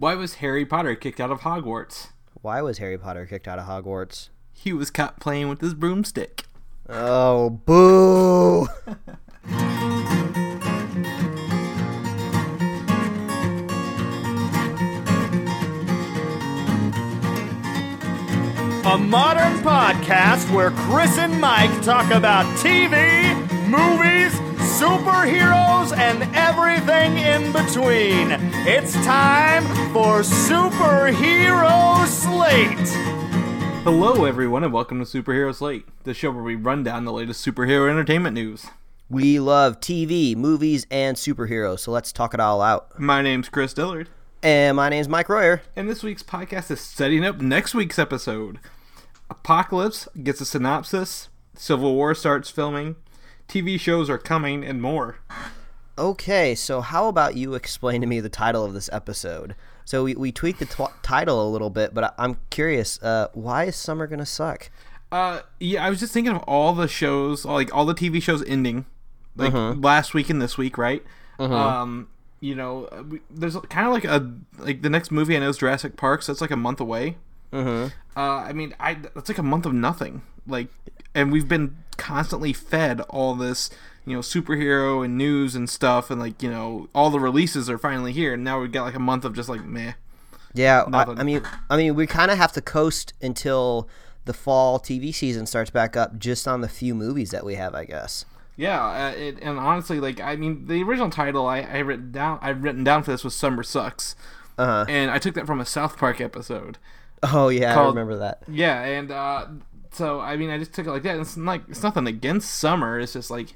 Why was Harry Potter kicked out of Hogwarts? Why was Harry Potter kicked out of Hogwarts? He was caught playing with his broomstick. Oh, boo! A modern podcast where Chris and Mike talk about TV, movies, superheroes, and everything in between. It's time for Superhero Slate. Hello, everyone, and welcome to Superhero Slate, the show where we run down the latest superhero entertainment news. We love TV, movies, and superheroes, so let's talk it all out. My name's Chris Dillard, And my name's Mike Royer. and this week's podcast is setting up next week's episode. Apocalypse gets a synopsis, Civil War starts filming, TV shows are coming, and more. Okay, so how about you explain to me the title of this episode? So we tweaked the title a little bit, but I'm curious, why is summer gonna suck? Yeah, I was just thinking of all the shows, like all the TV shows ending, like last week and this week, right? You know, there's kind of like the next movie I know is Jurassic Park, so it's like a month away. I mean, it's like a month of nothing. Like, and we've been constantly fed all this, you know, superhero and news and stuff, and like, you know, all the releases are finally here, and now we've got like a month of just like meh. Yeah, I mean, we kind of have to coast until the fall TV season starts back up, just on the few movies that we have, I guess. Yeah, and honestly, like, I mean, the original title I've written down for this was "Summer Sucks," and I took that from a South Park episode. Oh yeah, I remember that. Yeah, and so I mean, I just took it like that. It's nothing against summer. It's just like,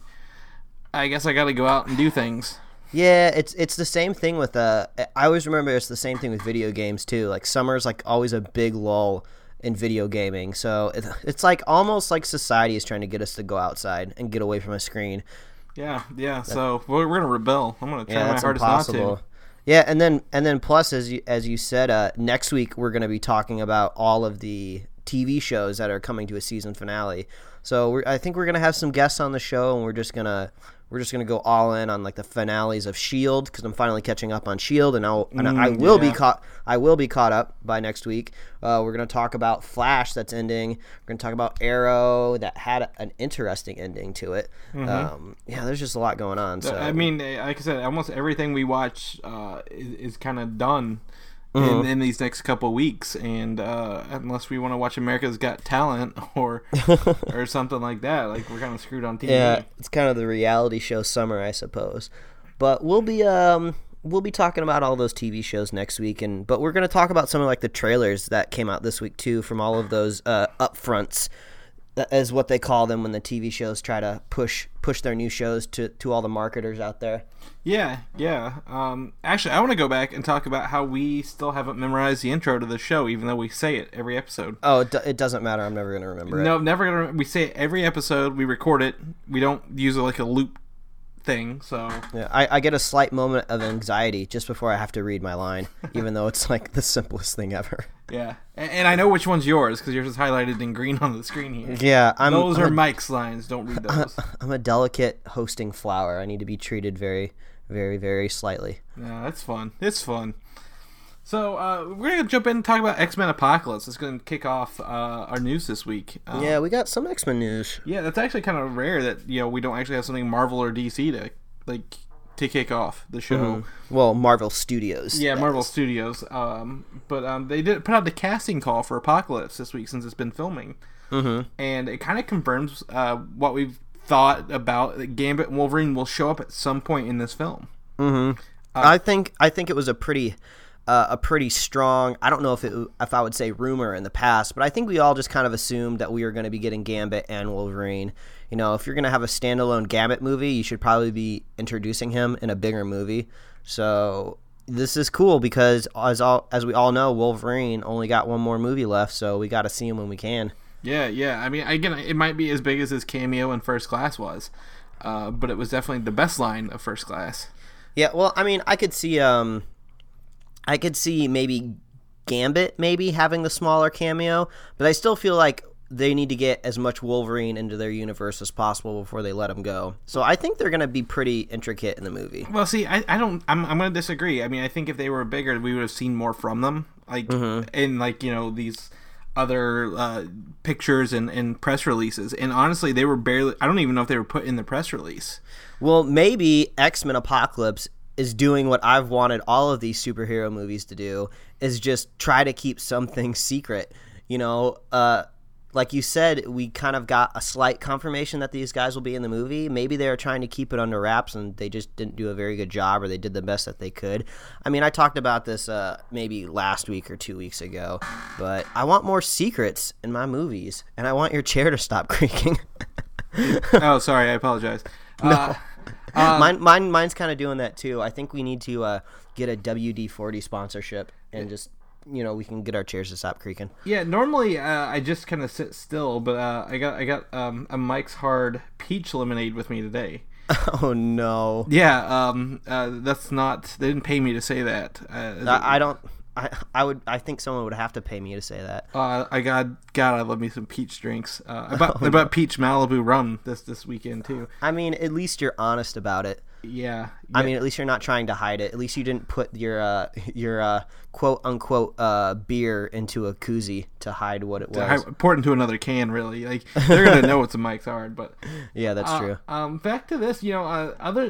I guess I got to go out and do things. Yeah, it's the same thing with I always remember it's the same thing with video games too. Like summer's like always a big lull in video gaming. So it's like almost like society is trying to get us to go outside and get away from a screen. Yeah. So we're gonna rebel. I'm gonna try my hardest impossible. not to. Yeah, and then plus as you said, next week we're gonna be talking about all of the TV shows that are coming to a season finale. So I think we're gonna have some guests on the show, and we're just gonna go all in on like the finales of S.H.I.E.L.D. because I'm finally catching up on S.H.I.E.L.D. and I will be caught up by next week. We're gonna talk about Flash that's ending. We're gonna talk about Arrow that had an interesting ending to it. Yeah, there's just a lot going on. So I mean, like I said, almost everything we watch is kind of done in these next couple of weeks, and unless we want to watch America's Got Talent or something like that, like we're kind of screwed on TV. Yeah, it's kind of the reality show summer, I suppose. But we'll be talking about all those TV shows next week, but we're going to talk about some of like the trailers that came out this week too, from all of those upfronts. That is what they call them when the TV shows try to push their new shows to all the marketers out there. Yeah. Actually, I want to go back and talk about how we still haven't memorized the intro to the show, even though we say it every episode. Oh, it doesn't matter. I'm never going to remember it. No, never going to. We say it every episode. We record it. We don't use it like a loop thing. So yeah, I get a slight moment of anxiety just before I have to read my line, even though it's like the simplest thing ever. Yeah, and I know which one's yours because yours is highlighted in green on the screen here. Yeah, those are Mike's lines. Don't read those. I'm a delicate hosting flower. I need to be treated very, very, very slightly. Yeah, that's fun. It's fun. So we're gonna jump in and talk about X-Men Apocalypse. It's gonna kick off our news this week. Yeah, we got some X-Men news. Yeah, that's actually kind of rare that we don't actually have something Marvel or DC to kick off the show. Mm-hmm. Well, Marvel Studios. Yeah, Marvel Studios. But they did put out the casting call for Apocalypse this week since it's been filming. And it kind of confirms what we've thought about that Gambit and Wolverine will show up at some point in this film. I think it was a pretty strong, I don't know if I would say rumor in the past, but I think we all just kind of assumed that we were going to be getting Gambit and Wolverine. You know, if you're going to have a standalone Gambit movie, you should probably be introducing him in a bigger movie. So this is cool because as we all know, Wolverine only got one more movie left, so we got to see him when we can. Yeah. I mean, again, it might be as big as his cameo in First Class was, but it was definitely the best line of First Class. Yeah, well, I mean, I could see maybe Gambit maybe having the smaller cameo, but I still feel like they need to get as much Wolverine into their universe as possible before they let him go. So I think they're going to be pretty intricate in the movie. Well, see, I'm going to disagree. I mean, I think if they were bigger, we would have seen more from them, like in like these other pictures and press releases. And honestly, they were barely. I don't even know if they were put in the press release. Well, maybe X-Men Apocalypse is doing what I've wanted all of these superhero movies to do, is just try to keep something secret. Like you said, we kind of got a slight confirmation that these guys will be in the movie. Maybe they were trying to keep it under wraps and they just didn't do a very good job, or they did the best that they could. I mean, I talked about this maybe last week or 2 weeks ago, but I want more secrets in my movies, and I want your chair to stop creaking. Oh, sorry, I apologize. No. Mine's kind of doing that too. I think we need to get a WD-40 sponsorship and just we can get our chairs to stop creaking. Yeah, normally I just kind of sit still, but I got a Mike's Hard peach lemonade with me today. Oh no. Yeah, that's not. They didn't pay me to say that. I don't. I think someone would have to pay me to say that. I love me some peach drinks. I bought peach Malibu rum this weekend too. I mean, at least you're honest about it. Yeah. I mean, at least you're not trying to hide it. At least you didn't put your quote unquote beer into a koozie to hide what it was. Pour it into another can, really. Like, they're gonna know it's a Mike's Hard, but yeah, that's true. Back to this, other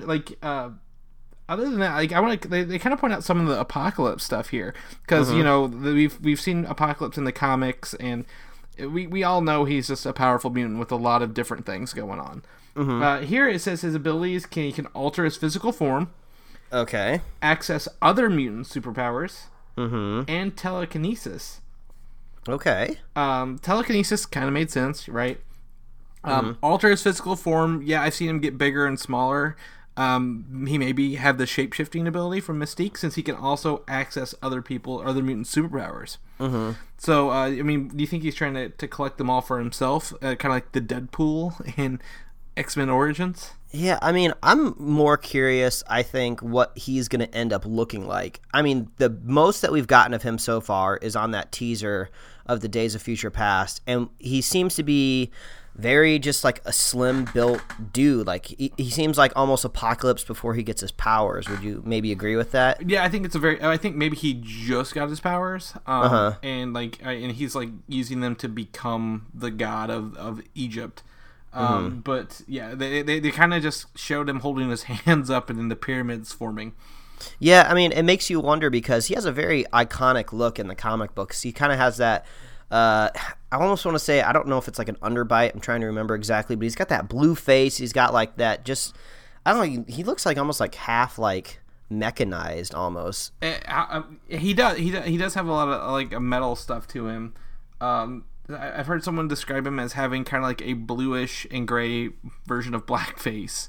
than that, like, I want to. They kind of point out some of the Apocalypse stuff here, because we've seen Apocalypse in the comics, and we all know he's just a powerful mutant with a lot of different things going on. Here it says his abilities he can alter his physical form, okay, access other mutant superpowers, and telekinesis. Okay. Telekinesis kind of made sense, right? Alter his physical form. Yeah, I've seen him get bigger and smaller. He maybe have the shape-shifting ability from Mystique, since he can also access other mutant superpowers. So, I mean, do you think he's trying to collect them all for himself? Kind of like the Deadpool in X-Men Origins? Yeah, I mean, I'm more curious, I think, what he's going to end up looking like. I mean, the most that we've gotten of him so far is on that teaser of the Days of Future Past, and he seems to be very just like a slim built dude. Like he seems like almost Apocalypse before he gets his powers. Would you maybe agree with that? Yeah, I think I think maybe he just got his powers, and he's like using them to become the god of Egypt. But yeah, they kind of just showed him holding his hands up and then the pyramids forming. Yeah, I mean, it makes you wonder because he has a very iconic look in the comic books. He kind of has that. I almost want to say, I don't know if it's like an underbite. I'm trying to remember exactly, but he's got that blue face. He's got like that just, I don't know, he looks like almost like half like mechanized almost. He does have a lot of like metal stuff to him. I've heard someone describe him as having kind of like a bluish and gray version of blackface.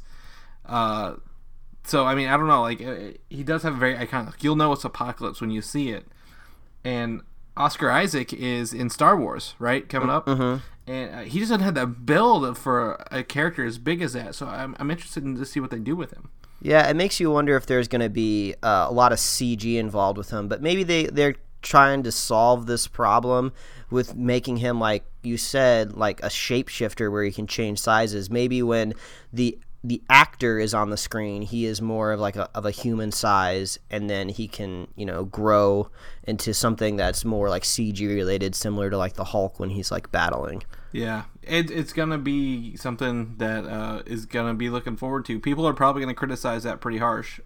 So, I mean, I don't know. Like, he does have a very iconic. You'll know it's Apocalypse when you see it. And Oscar Isaac is in Star Wars, right? Coming up. And he doesn't have that build for a character as big as that. So I'm interested in to see what they do with him. Yeah, it makes you wonder if there's going to be a lot of CG involved with him. But maybe they're trying to solve this problem with making him, like you said, like a shapeshifter where he can change sizes. Maybe when the actor is on the screen, he is more of like a human size, and then he can, grow into something that's more like CG related, similar to like the Hulk when he's like battling. Yeah, it's gonna be something that is gonna be looking forward to. People are probably gonna criticize that pretty harsh,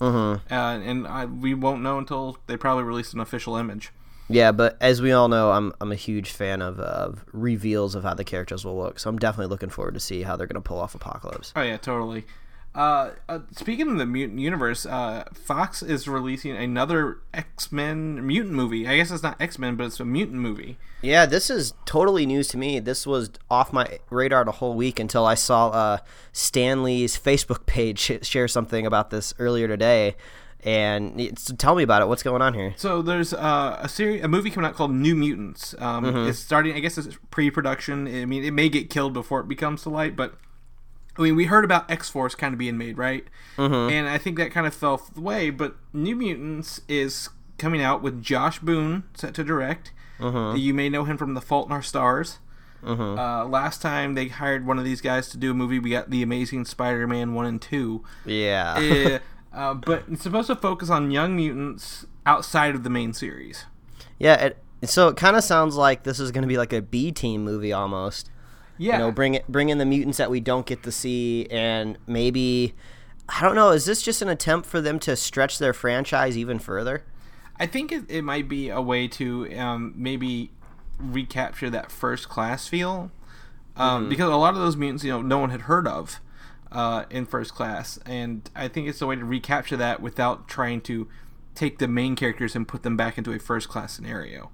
and we won't know until they probably release an official image. Yeah, but as we all know, I'm a huge fan of reveals of how the characters will look. So I'm definitely looking forward to see how they're going to pull off Apocalypse. Oh yeah, totally. Speaking of the mutant universe, Fox is releasing another X-Men mutant movie. I guess it's not X-Men, but it's a mutant movie. Yeah, this is totally news to me. This was off my radar the whole week until I saw Stan Lee's Facebook page share something about this earlier today. And tell me about it. What's going on here? So there's a movie coming out called New Mutants. It's starting. I guess it's pre-production. I mean, it may get killed before it becomes to light, but I mean, we heard about X-Force kind of being made, right? And I think that kind of fell away. But New Mutants is coming out with Josh Boone set to direct. You may know him from The Fault in Our Stars. Last time they hired one of these guys to do a movie, we got The Amazing Spider-Man 1 and 2. Yeah. But it's supposed to focus on Young Mutants outside of the main series. Yeah, so it kind of sounds like this is going to be like a B-team movie almost. Yeah. You know, bring in the mutants that we don't get to see, and maybe, I don't know, is this just an attempt for them to stretch their franchise even further? I think it might be a way to maybe recapture that First Class feel, because a lot of those mutants, no one had heard of in First Class, and I think it's a way to recapture that without trying to take the main characters and put them back into a First Class scenario.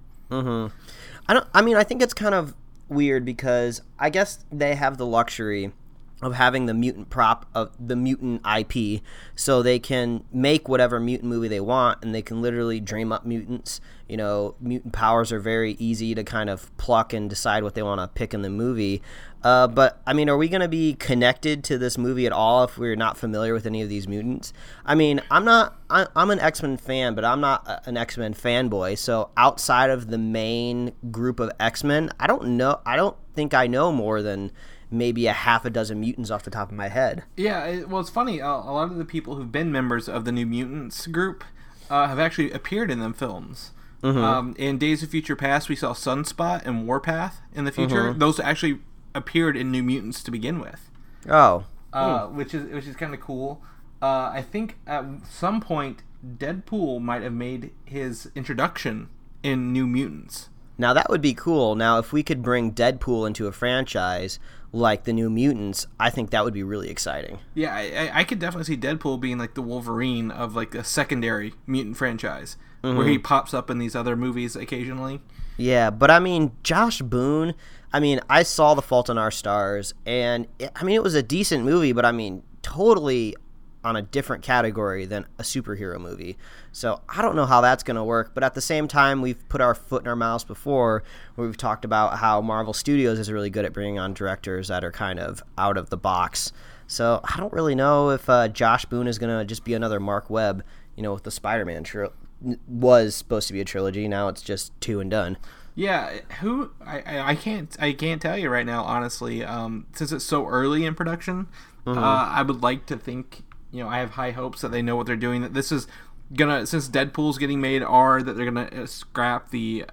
I think it's kind of weird because I guess they have the luxury of having the mutant prop of the mutant IP, so they can make whatever mutant movie they want, and they can literally dream up mutants. Mutant powers are very easy to kind of pluck and decide what they want to pick in the movie. But I mean, are we going to be connected to this movie at all if we're not familiar with any of these mutants? I mean, I'm an X-Men fan, but I'm not an X-Men fanboy. So outside of the main group of X-Men, I don't think I know more than maybe a half a dozen mutants off the top of my head. Yeah, it's funny. A lot of the people who've been members of the New Mutants group have actually appeared in them films. In Days of Future Past, we saw Sunspot and Warpath in the future. Those actually appeared in New Mutants to begin with. Which is kind of cool. I think at some point Deadpool might have made his introduction in New Mutants. Now that would be cool. Now if we could bring Deadpool into a franchise like the New Mutants, I think that would be really exciting. Yeah, I could definitely see Deadpool being like the Wolverine of like a secondary mutant franchise, where he pops up in these other movies occasionally. Yeah, but I mean, Josh Boone, I saw The Fault in Our Stars, and it was a decent movie, but totally on a different category than a superhero movie. So I don't know how that's going to work, but at the same time, we've put our foot in our mouths before, where we've talked about how Marvel Studios is really good at bringing on directors that are kind of out of the box. So I don't really know if Josh Boone is going to just be another Mark Webb, with the Spider-Man was supposed to be a trilogy. Now it's just 2 and done. Yeah, I can't tell you right now, honestly. Since it's so early in production, I would like to think, I have high hopes that they know what they're doing. That this is gonna, since Deadpool's getting made, that they're gonna scrap the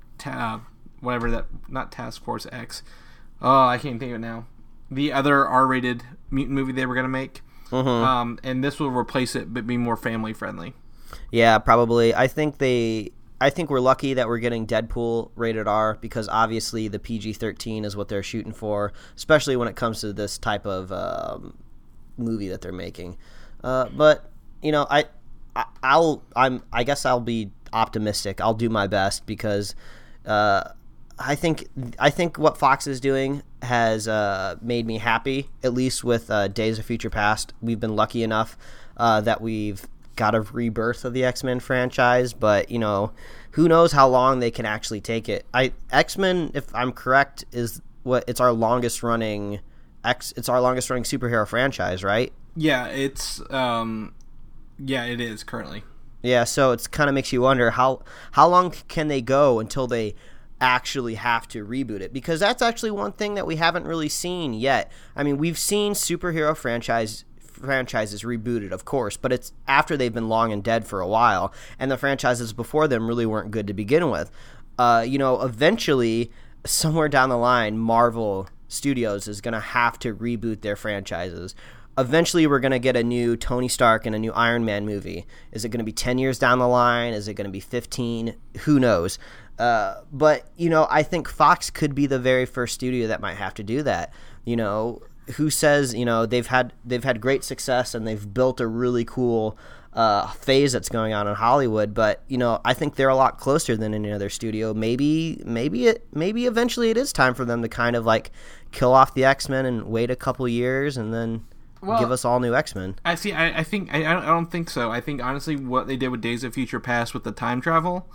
not Task Force X. Oh, I can't think of it now. The other R-rated mutant movie they were gonna make, and this will replace it, but be more family friendly. Yeah, probably. I think we're lucky that we're getting Deadpool rated R, because obviously the PG-13 is what they're shooting for, especially when it comes to this type of movie that they're making. But I guess I'll be optimistic. I'll do my best, because I think what Fox is doing has made me happy. At least with Days of Future Past, we've been lucky enough that we've got a rebirth of the X-Men franchise, but who knows how long they can actually take it. X-Men, if I'm correct, it's our longest running superhero franchise, right? Yeah, it is currently. Yeah, so it kind of makes you wonder how long can they go until they actually have to reboot it, because that's actually one thing that we haven't really seen yet. We've seen superhero franchises rebooted, of course, but it's after they've been long and dead for a while, and the franchises before them really weren't good to begin with. Eventually, somewhere down the line, Marvel Studios is going to have to reboot their franchises. Eventually, we're going to get a new Tony Stark and a new Iron Man movie. Is it going to be 10 years down the line? Is it going to be 15? Who knows? But I think Fox could be the very first studio that might have to do that. Who says, they've had great success and they've built a really cool phase that's going on in Hollywood, but I think they're a lot closer than any other studio. Maybe eventually it is time for them to kind of like kill off the X-Men and wait a couple years and then give us all new X-Men. I don't think so. I think honestly what they did with Days of Future Past with the time travel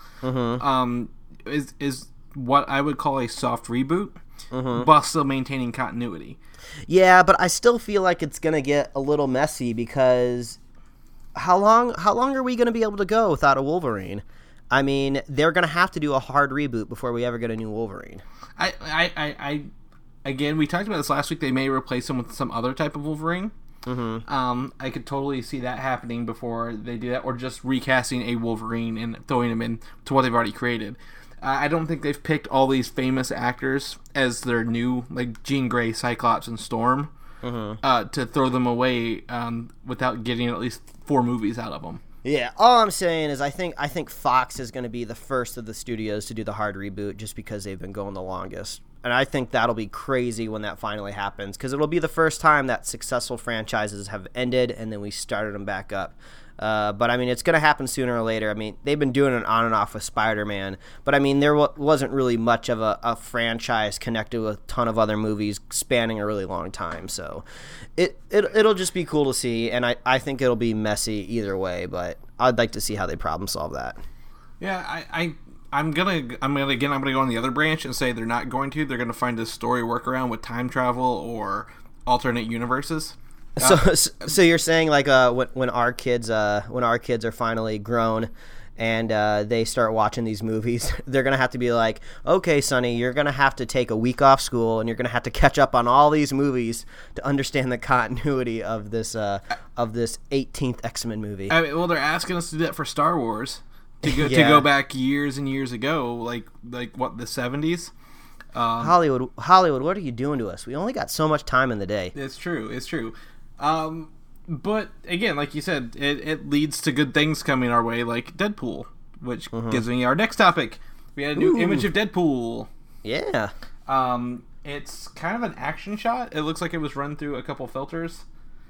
is what I would call a soft reboot, while still maintaining continuity. Yeah, but I still feel like it's gonna get a little messy, because how long are we gonna be able to go without a Wolverine? I mean, they're going to have to do a hard reboot before we ever get a new Wolverine. Again, we talked about this last week. They may replace him with some other type of Wolverine. I could totally see that happening before they do that, or just recasting a Wolverine and throwing him in to what they've already created. I don't think they've picked all these famous actors as their new, like Jean Grey, Cyclops, and Storm, to throw them away without getting at least 4 movies out of them. Yeah, all I'm saying is I think Fox is going to be the first of the studios to do the hard reboot just because they've been going the longest. And I think that'll be crazy when that finally happens because it'll be the first time that successful franchises have ended and then we started them back up. But, I mean, it's going to happen sooner or later. I mean, they've been doing it on and off with Spider-Man. But, I mean, there wasn't really much of a franchise connected with a ton of other movies spanning a really long time. So it'll just be cool to see. And I think it'll be messy either way. But I'd like to see how they problem solve that. Yeah, I'm gonna go on the other branch and say they're not going to. They're gonna find a story workaround with time travel or alternate universes. So you're saying like when our kids are finally grown and they start watching these movies, they're gonna have to be like, okay, Sonny, you're gonna have to take a week off school and you're gonna have to catch up on all these movies to understand the continuity of this 18th X-Men movie. I mean, well, they're asking us to do that for Star Wars. To go back years and years ago, like what, the 70s? Hollywood, what are you doing to us? We only got so much time in the day. It's true. But again, like you said, it leads to good things coming our way, like Deadpool, which gives me our next topic. We had a new image of Deadpool. Yeah. It's kind of an action shot. It looks like it was run through a couple filters.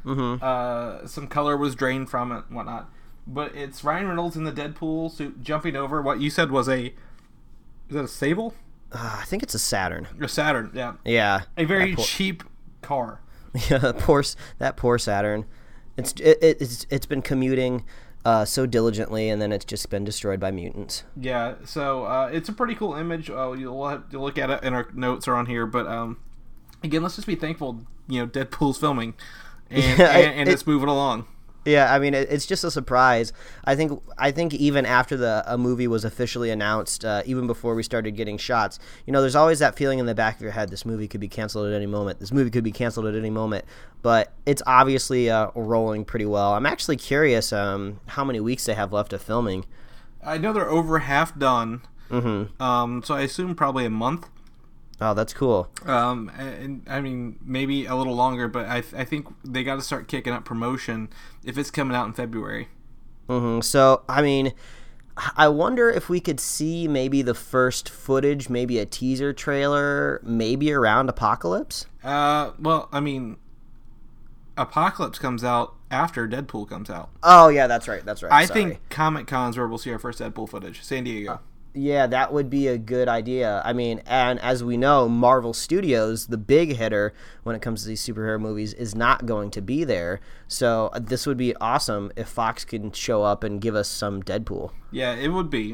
Some color was drained from it and whatnot. But it's Ryan Reynolds in the Deadpool suit jumping over what you said was is that a Sable? I think it's a Saturn. A Saturn, yeah. Yeah. A very cheap car. Yeah, that poor Saturn. It's been commuting so diligently, and then it's just been destroyed by mutants. Yeah, so it's a pretty cool image. You'll have to look at it, and our notes are on here. But again, let's just be thankful. Deadpool's filming, and it's moving along. Yeah, I mean, it's just a surprise. I think even after a movie was officially announced, even before we started getting shots, there's always that feeling in the back of your head, this movie could be canceled at any moment. This movie could be canceled at any moment. But it's obviously rolling pretty well. I'm actually curious how many weeks they have left of filming. I know they're over half done. So I assume probably a month. Oh, that's cool. And I mean, maybe a little longer, but I think they got to start kicking up promotion if it's coming out in February. So, I mean, I wonder if we could see maybe the first footage, maybe a teaser trailer, maybe around Apocalypse? Well, I mean, Apocalypse comes out after Deadpool comes out. Oh, yeah, that's right. I think Comic-Con's where we'll see our first Deadpool footage. San Diego. Yeah, that would be a good idea. I mean, and as we know, Marvel Studios, the big hitter when it comes to these superhero movies, is not going to be there. So this would be awesome if Fox can show up and give us some Deadpool. Yeah, it would be.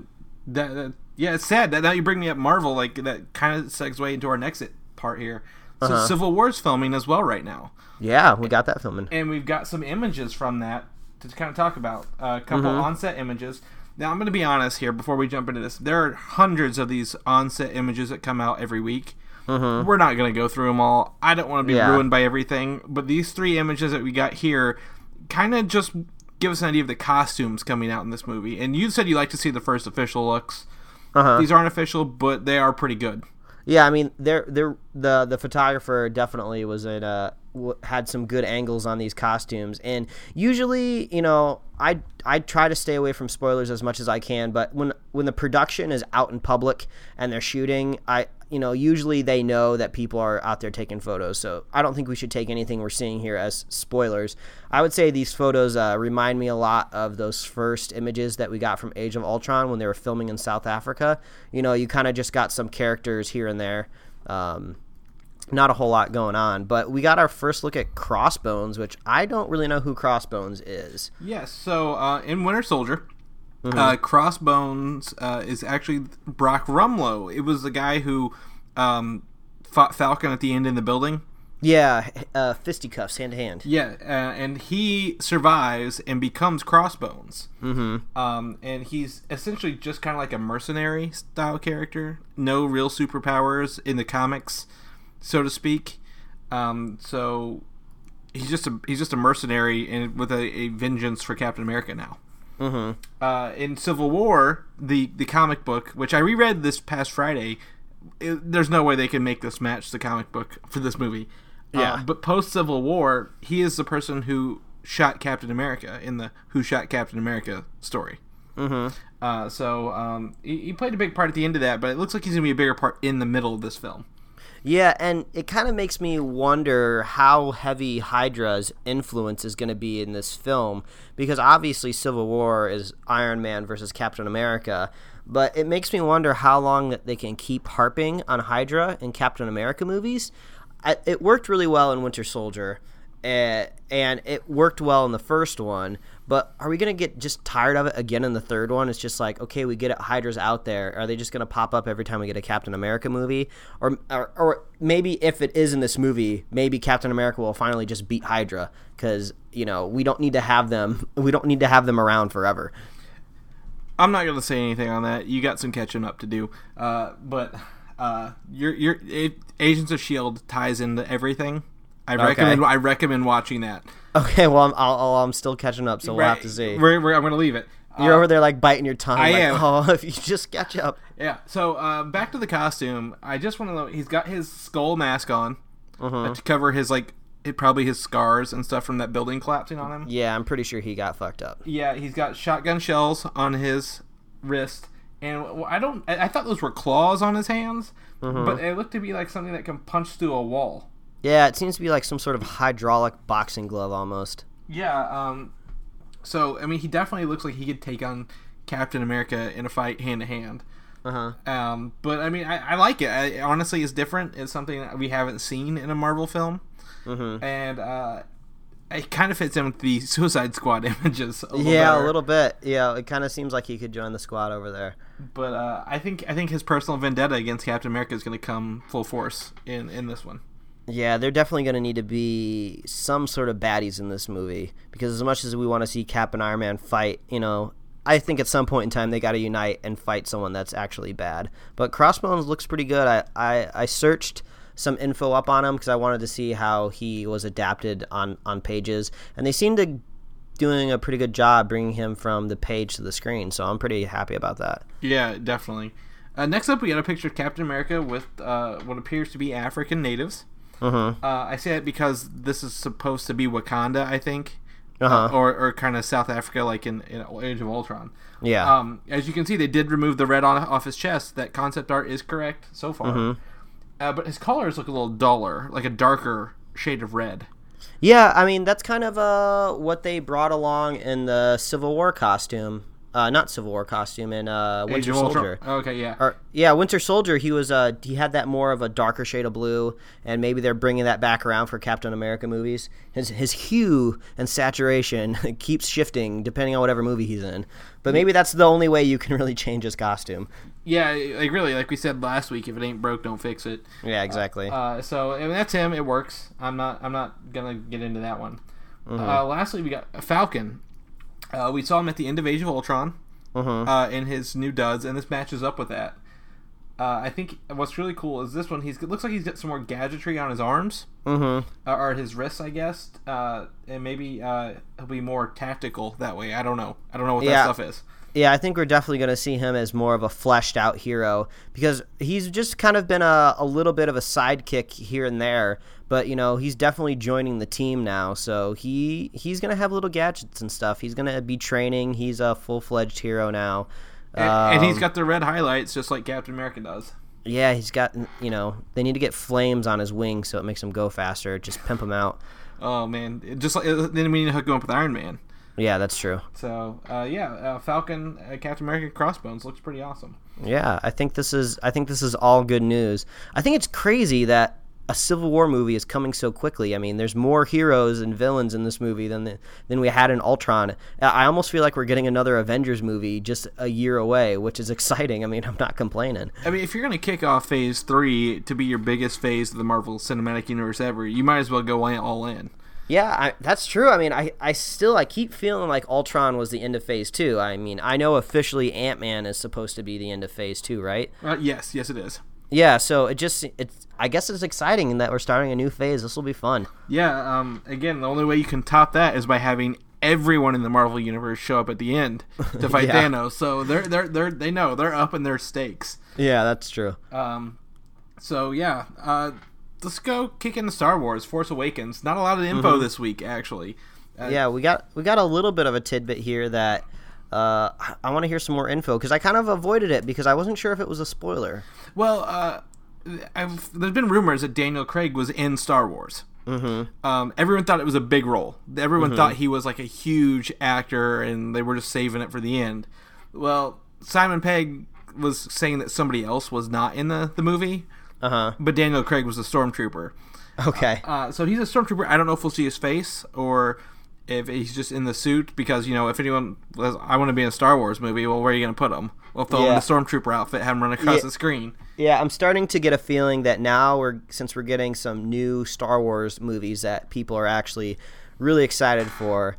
Yeah, it's sad that now you bring me up Marvel. Like that kind of segues into our next part here. So Civil War's filming as well right now. Yeah, we got that filming, and we've got some images from that to kind of talk about. A couple on-set images. Now, I'm going to be honest here before we jump into this. There are hundreds of these on-set images that come out every week. We're not going to go through them all. I don't want to be ruined by everything. But these 3 images that we got here kind of just give us an idea of the costumes coming out in this movie. And you said you like to see the first official looks. These aren't official, but they are pretty good. Yeah, I mean, the photographer definitely was had some good angles on these costumes, and usually, I try to stay away from spoilers as much as I can. But when the production is out in public and they're shooting, usually they know that people are out there taking photos. So I don't think we should take anything we're seeing here as spoilers. I would say these photos remind me a lot of those first images that we got from Age of Ultron when they were filming in South Africa. You kind of just got some characters here and there. Not a whole lot going on, but we got our first look at Crossbones, which I don't really know who Crossbones is. Yes, so in Winter Soldier, Crossbones is actually Brock Rumlow. It was the guy who fought Falcon at the end in the building. Yeah, fisticuffs, hand to hand. Yeah, and he survives and becomes Crossbones. And he's essentially just kind of like a mercenary style character. No real superpowers in the comics, so to speak. So he's just a mercenary and with a vengeance for Captain America now. In Civil War, the comic book, which I reread this past Friday, there's no way they can make this match the comic book for this movie. Yeah. But post Civil War, he is the person who shot Captain America in the Who Shot Captain America story. So he played a big part at the end of that, but it looks like he's going to be a bigger part in the middle of this film. Yeah, and it kind of makes me wonder how heavy Hydra's influence is going to be in this film, because obviously Civil War is Iron Man versus Captain America, but it makes me wonder how long that they can keep harping on Hydra in Captain America movies. It worked really well in Winter Soldier, and it worked well in the first one, but are we going to get just tired of it again in the third one? It's just like, okay, we get it, Hydra's out there. Are they just going to pop up every time we get a Captain America movie? Or maybe if it is in this movie, maybe Captain America will finally just beat Hydra, because, you know, we don't need to have them around forever. I'm not going to say anything on that. You got some catching up to do. But your Agents of S.H.I.E.L.D. ties into everything. I recommend watching that. Okay, well, I'm still catching up, so we'll have to see. I'm going to leave it. You're over there like biting your tongue. I am. Oh, if you just catch up. Yeah. So back to the costume. I just want to know. He's got his skull mask on to cover his probably his scars and stuff from that building collapsing on him. Yeah, I'm pretty sure he got fucked up. Yeah, he's got shotgun shells on his wrist, and I thought those were claws on his hands, but it looked to be like something that can punch through a wall. Yeah, it seems to be like some sort of hydraulic boxing glove almost. Yeah, so, I mean, he definitely looks like he could take on Captain America in a fight hand-to-hand. But, I mean, I like it. Honestly, it's different. It's something that we haven't seen in a Marvel film. And it kind of fits in with the Suicide Squad images a little better. A little bit. Yeah, it kind of seems like he could join the squad over there. But I think his personal vendetta against Captain America is going to come full force in this one. Yeah, they're definitely going to need to be some sort of baddies in this movie, because as much as we want to see Cap and Iron Man fight, you know, I think at some point in time they got to unite and fight someone that's actually bad. But Crossbones looks pretty good. I searched some info up on him because I wanted to see how he was adapted on pages, and they seem to doing a pretty good job bringing him from the page to the screen, so I'm pretty happy about that. Yeah, definitely. Next up, we got a picture of Captain America with what appears to be African natives. I say that because this is supposed to be Wakanda, I think, or kind of South Africa, like in Age of Ultron. Yeah. As you can see, they did remove the red off his chest. That concept art is correct so far. But his colors look a little duller, like a darker shade of red. Yeah, I mean, that's kind of what they brought along in the Civil War costume. Not Civil War costume, in Winter Soldier. Okay, yeah. Winter Soldier, he had that more of a darker shade of blue, and maybe they're bringing that back around for Captain America movies. His hue and saturation keeps shifting depending on whatever movie he's in. But maybe that's the only way you can really change his costume. Yeah, like we said last week, if it ain't broke, don't fix it. Yeah, exactly. So I mean, that's him. It works. I'm not gonna get into that one. Lastly, we got Falcon. We saw him at the end of Age of Ultron in his new duds, and this matches up with that. I think what's really cool is this one. Looks like he's got some more gadgetry on his arms, or his wrists, I guess, and maybe he'll be more tactical that way. I don't know what that stuff is. Yeah, I think we're definitely going to see him as more of a fleshed out hero, because he's just kind of been a little bit of a sidekick here and there, but you know, he's definitely joining the team now, so he's going to have little gadgets and stuff. He's going to be training. He's a full-fledged hero now. And he's got the red highlights just like Captain America does. Yeah, he's got, you know, they need to get flames on his wings so it makes him go faster. Just pimp him out. Oh man, then we need to hook him up with Iron Man. Yeah, that's true. So, Falcon, Captain America, Crossbones looks pretty awesome. Yeah, I think this is all good news. I think it's crazy that a Civil War movie is coming so quickly. I mean, there's more heroes and villains in this movie than we had in Ultron. I almost feel like we're getting another Avengers movie just a year away, which is exciting. I mean, I'm not complaining. I mean, if you're going to kick off Phase 3 to be your biggest phase of the Marvel Cinematic Universe ever, you might as well go all in. Yeah, that's true. I mean, I keep feeling like Ultron was the end of Phase 2. I mean, I know officially Ant-Man is supposed to be the end of Phase 2, right? Yes, it is. Yeah, so I guess it's exciting in that we're starting a new phase. This will be fun. Yeah, again, the only way you can top that is by having everyone in the Marvel Universe show up at the end to fight Thanos. So they know they're up in their stakes. Yeah, that's true. So yeah, let's go kick into Star Wars: Force Awakens. Not a lot of info this week, actually. Yeah, we got a little bit of a tidbit here that I want to hear some more info because I kind of avoided it because I wasn't sure if it was a spoiler. Well, there's been rumors that Daniel Craig was in Star Wars. Mm-hmm. Everyone thought it was a big role. Everyone thought he was like a huge actor, and they were just saving it for the end. Well, Simon Pegg was saying that somebody else was not in the movie, but Daniel Craig was a stormtrooper. Okay. So he's a stormtrooper. I don't know if we'll see his face or if he's just in the suit, because, if anyone was, I want to be in a Star Wars movie, well, where are you going to put him? Well, throw him in the stormtrooper outfit, have him run across the screen. Yeah, I'm starting to get a feeling that now since we're getting some new Star Wars movies that people are actually really excited for,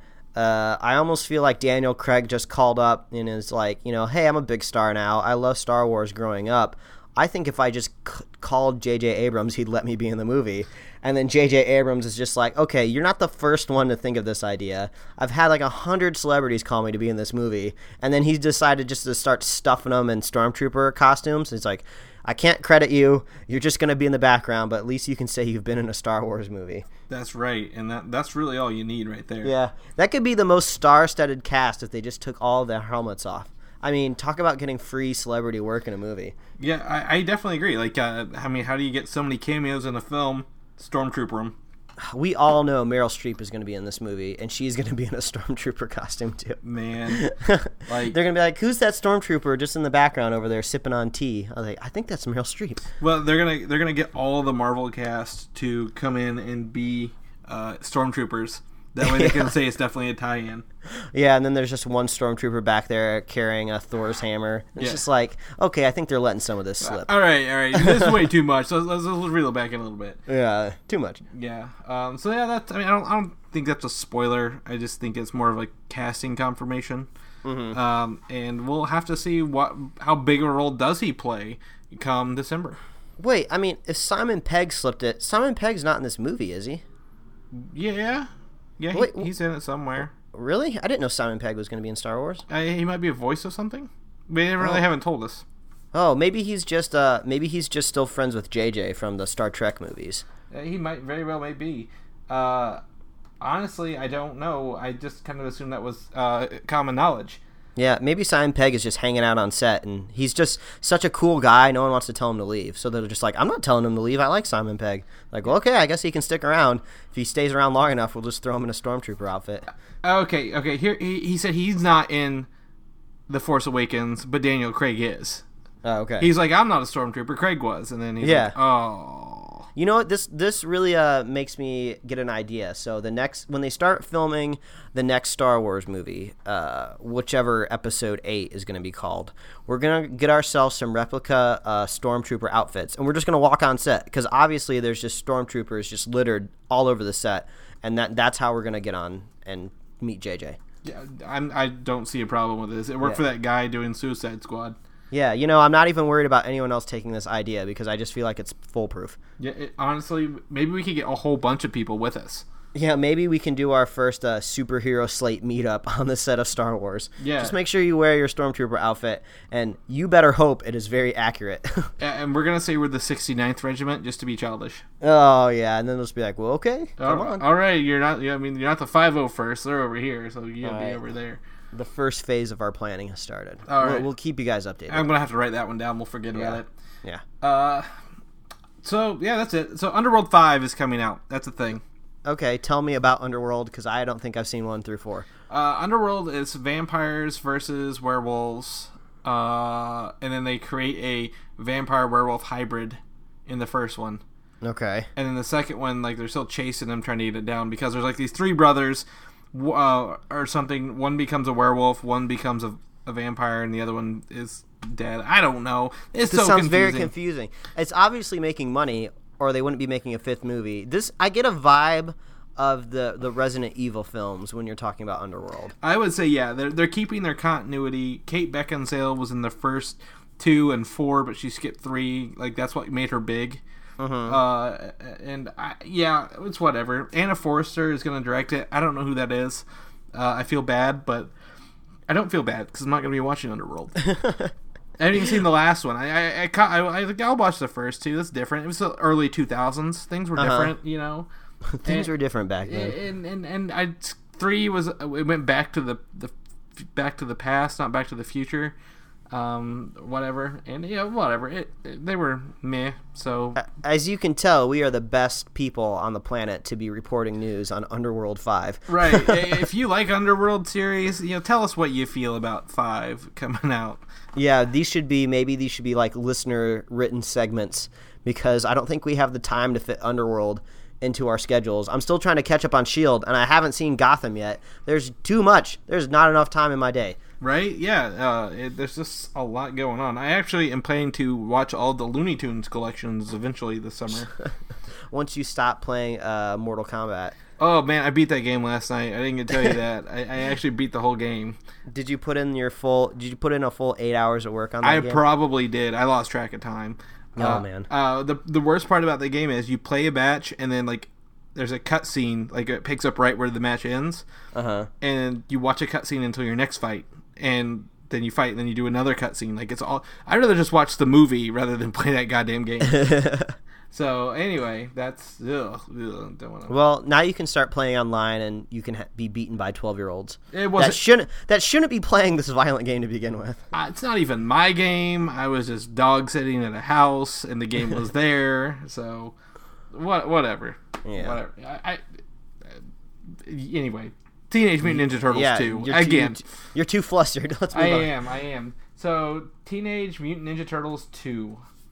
I almost feel like Daniel Craig just called up and is like, hey, I'm a big star now. I love Star Wars growing up. I think if I just called J.J. Abrams, he'd let me be in the movie. And then J.J. Abrams is just like, okay, you're not the first one to think of this idea. I've had like 100 celebrities call me to be in this movie. And then he decided just to start stuffing them in stormtrooper costumes. He's like, I can't credit you. You're just going to be in the background, but at least you can say you've been in a Star Wars movie. That's right. And that's really all you need right there. Yeah. That could be the most star-studded cast if they just took all of their helmets off. I mean, talk about getting free celebrity work in a movie. Yeah, I definitely agree. Like, how do you get so many cameos in a film? Stormtrooper them. We all know Meryl Streep is going to be in this movie, and she's going to be in a stormtrooper costume too. Man, like they're going to be like, "Who's that stormtrooper just in the background over there sipping on tea?" I was like, "I think that's Meryl Streep." Well, they're gonna get all the Marvel cast to come in and be stormtroopers. That way they can say it's definitely a tie-in. Yeah, and then there's just one stormtrooper back there carrying a Thor's hammer. It's just like, okay, I think they're letting some of this slip. All right. This is way too much. So let's reel it back in a little bit. Yeah, too much. Yeah. So yeah, that's. I mean, I don't think that's a spoiler. I just think it's more of a casting confirmation. Mm-hmm. And we'll have to see how big a role does he play come December. Wait, I mean, if Simon Pegg slipped it, Simon Pegg's not in this movie, is he? Yeah. Yeah, he's in it somewhere. Really? I didn't know Simon Pegg was going to be in Star Wars. He might be a voice of something. They really haven't told us. Oh, maybe he's just still friends with JJ from the Star Trek movies. He might very well may be. Honestly, I don't know. I just kind of assumed that was common knowledge. Yeah, maybe Simon Pegg is just hanging out on set, and he's just such a cool guy, no one wants to tell him to leave. So they're just like, I'm not telling him to leave, I like Simon Pegg. Like, well, okay, I guess he can stick around. If he stays around long enough, we'll just throw him in a stormtrooper outfit. Okay. Here he said he's not in The Force Awakens, but Daniel Craig is. Oh, okay. He's like, I'm not a stormtrooper, Craig was. And then he's like, oh. You know what? This really makes me get an idea. So when they start filming the next Star Wars movie, whichever Episode 8 is going to be called, we're going to get ourselves some replica stormtrooper outfits, and we're just going to walk on set because obviously there's just stormtroopers just littered all over the set, and that's how we're going to get on and meet JJ. Yeah, I don't see a problem with this. It worked for that guy doing Suicide Squad. Yeah, I'm not even worried about anyone else taking this idea because I just feel like it's foolproof. Yeah, honestly, maybe we could get a whole bunch of people with us. Yeah, maybe we can do our first superhero slate meetup on the set of Star Wars. Yeah. Just make sure you wear your Stormtrooper outfit, and you better hope it is very accurate. And we're going to say we're the 69th Regiment just to be childish. Oh, yeah, and then they'll just be like, well, okay, come on. All right, you're not the 501st. They're over here, so you got to be over there. The first phase of our planning has started. All right. We'll keep you guys updated. I'm going to have to write that one down. We'll forget about it. Yeah. So, yeah, that's it. So, Underworld 5 is coming out. That's a thing. Okay, tell me about Underworld, because I don't think I've seen 1 through 4. Underworld is vampires versus werewolves, and then they create a vampire-werewolf hybrid in the first one. Okay. And then the second one, like, they're still chasing him, trying to get it down, because there's, like, these three brothers, or something. One becomes a werewolf, one becomes a vampire, and the other one is dead. I don't know. This sounds confusing. Very confusing. It's obviously making money, or they wouldn't be making a fifth movie. I get a vibe of the Resident Evil films when you're talking about Underworld. I would say, yeah, they're keeping their continuity. Kate Beckinsale was in the first 2 and 4, but she skipped 3. Like, that's what made her big. And it's whatever. Anna Forrester is going to direct it. I don't know who that is. I feel bad, but I don't feel bad because I'm not going to be watching Underworld. I haven't even seen the last one. I'll watch the first 2. That's different. It was the early 2000s. Things were different, you know. Things were different back then. And 3 was, it went back to the back to the past, not back to the future. Whatever. And whatever. They were meh. So as you can tell, we are the best people on the planet to be reporting news on Underworld 5. Right. If you like Underworld series, tell us what you feel about 5 coming out. Yeah, these should be like listener written segments, because I don't think we have the time to fit Underworld into our schedules. I'm still trying to catch up on S.H.I.E.L.D., and I haven't seen Gotham yet. There's too much. There's not enough time in my day. Right? Yeah. There's just a lot going on. I actually am planning to watch all the Looney Tunes collections eventually this summer. Once you stop playing Mortal Kombat. Oh, man, I beat that game last night. I didn't get to tell you that. I actually beat the whole game. Did you put in a full 8 hours of work on that game? I probably did. I lost track of time. Oh, man. The worst part about the game is you play a match, and then, like, there's a cutscene, like, it picks up right where the match ends. And you watch a cutscene until your next fight, and then you fight, and then you do another cutscene. Like, it's all... I'd rather just watch the movie rather than play that goddamn game. So, anyway, that's... don't wanna... Well, now you can start playing online, and you can be beaten by 12-year-olds. That shouldn't be playing this violent game to begin with. It's not even my game. I was just dog-sitting at a house, and the game was there. So, whatever. Yeah. Whatever. Anyway, Teenage Mutant Ninja Turtles 2. You're too flustered. Let's move on. I am. So, Teenage Mutant Ninja Turtles 2.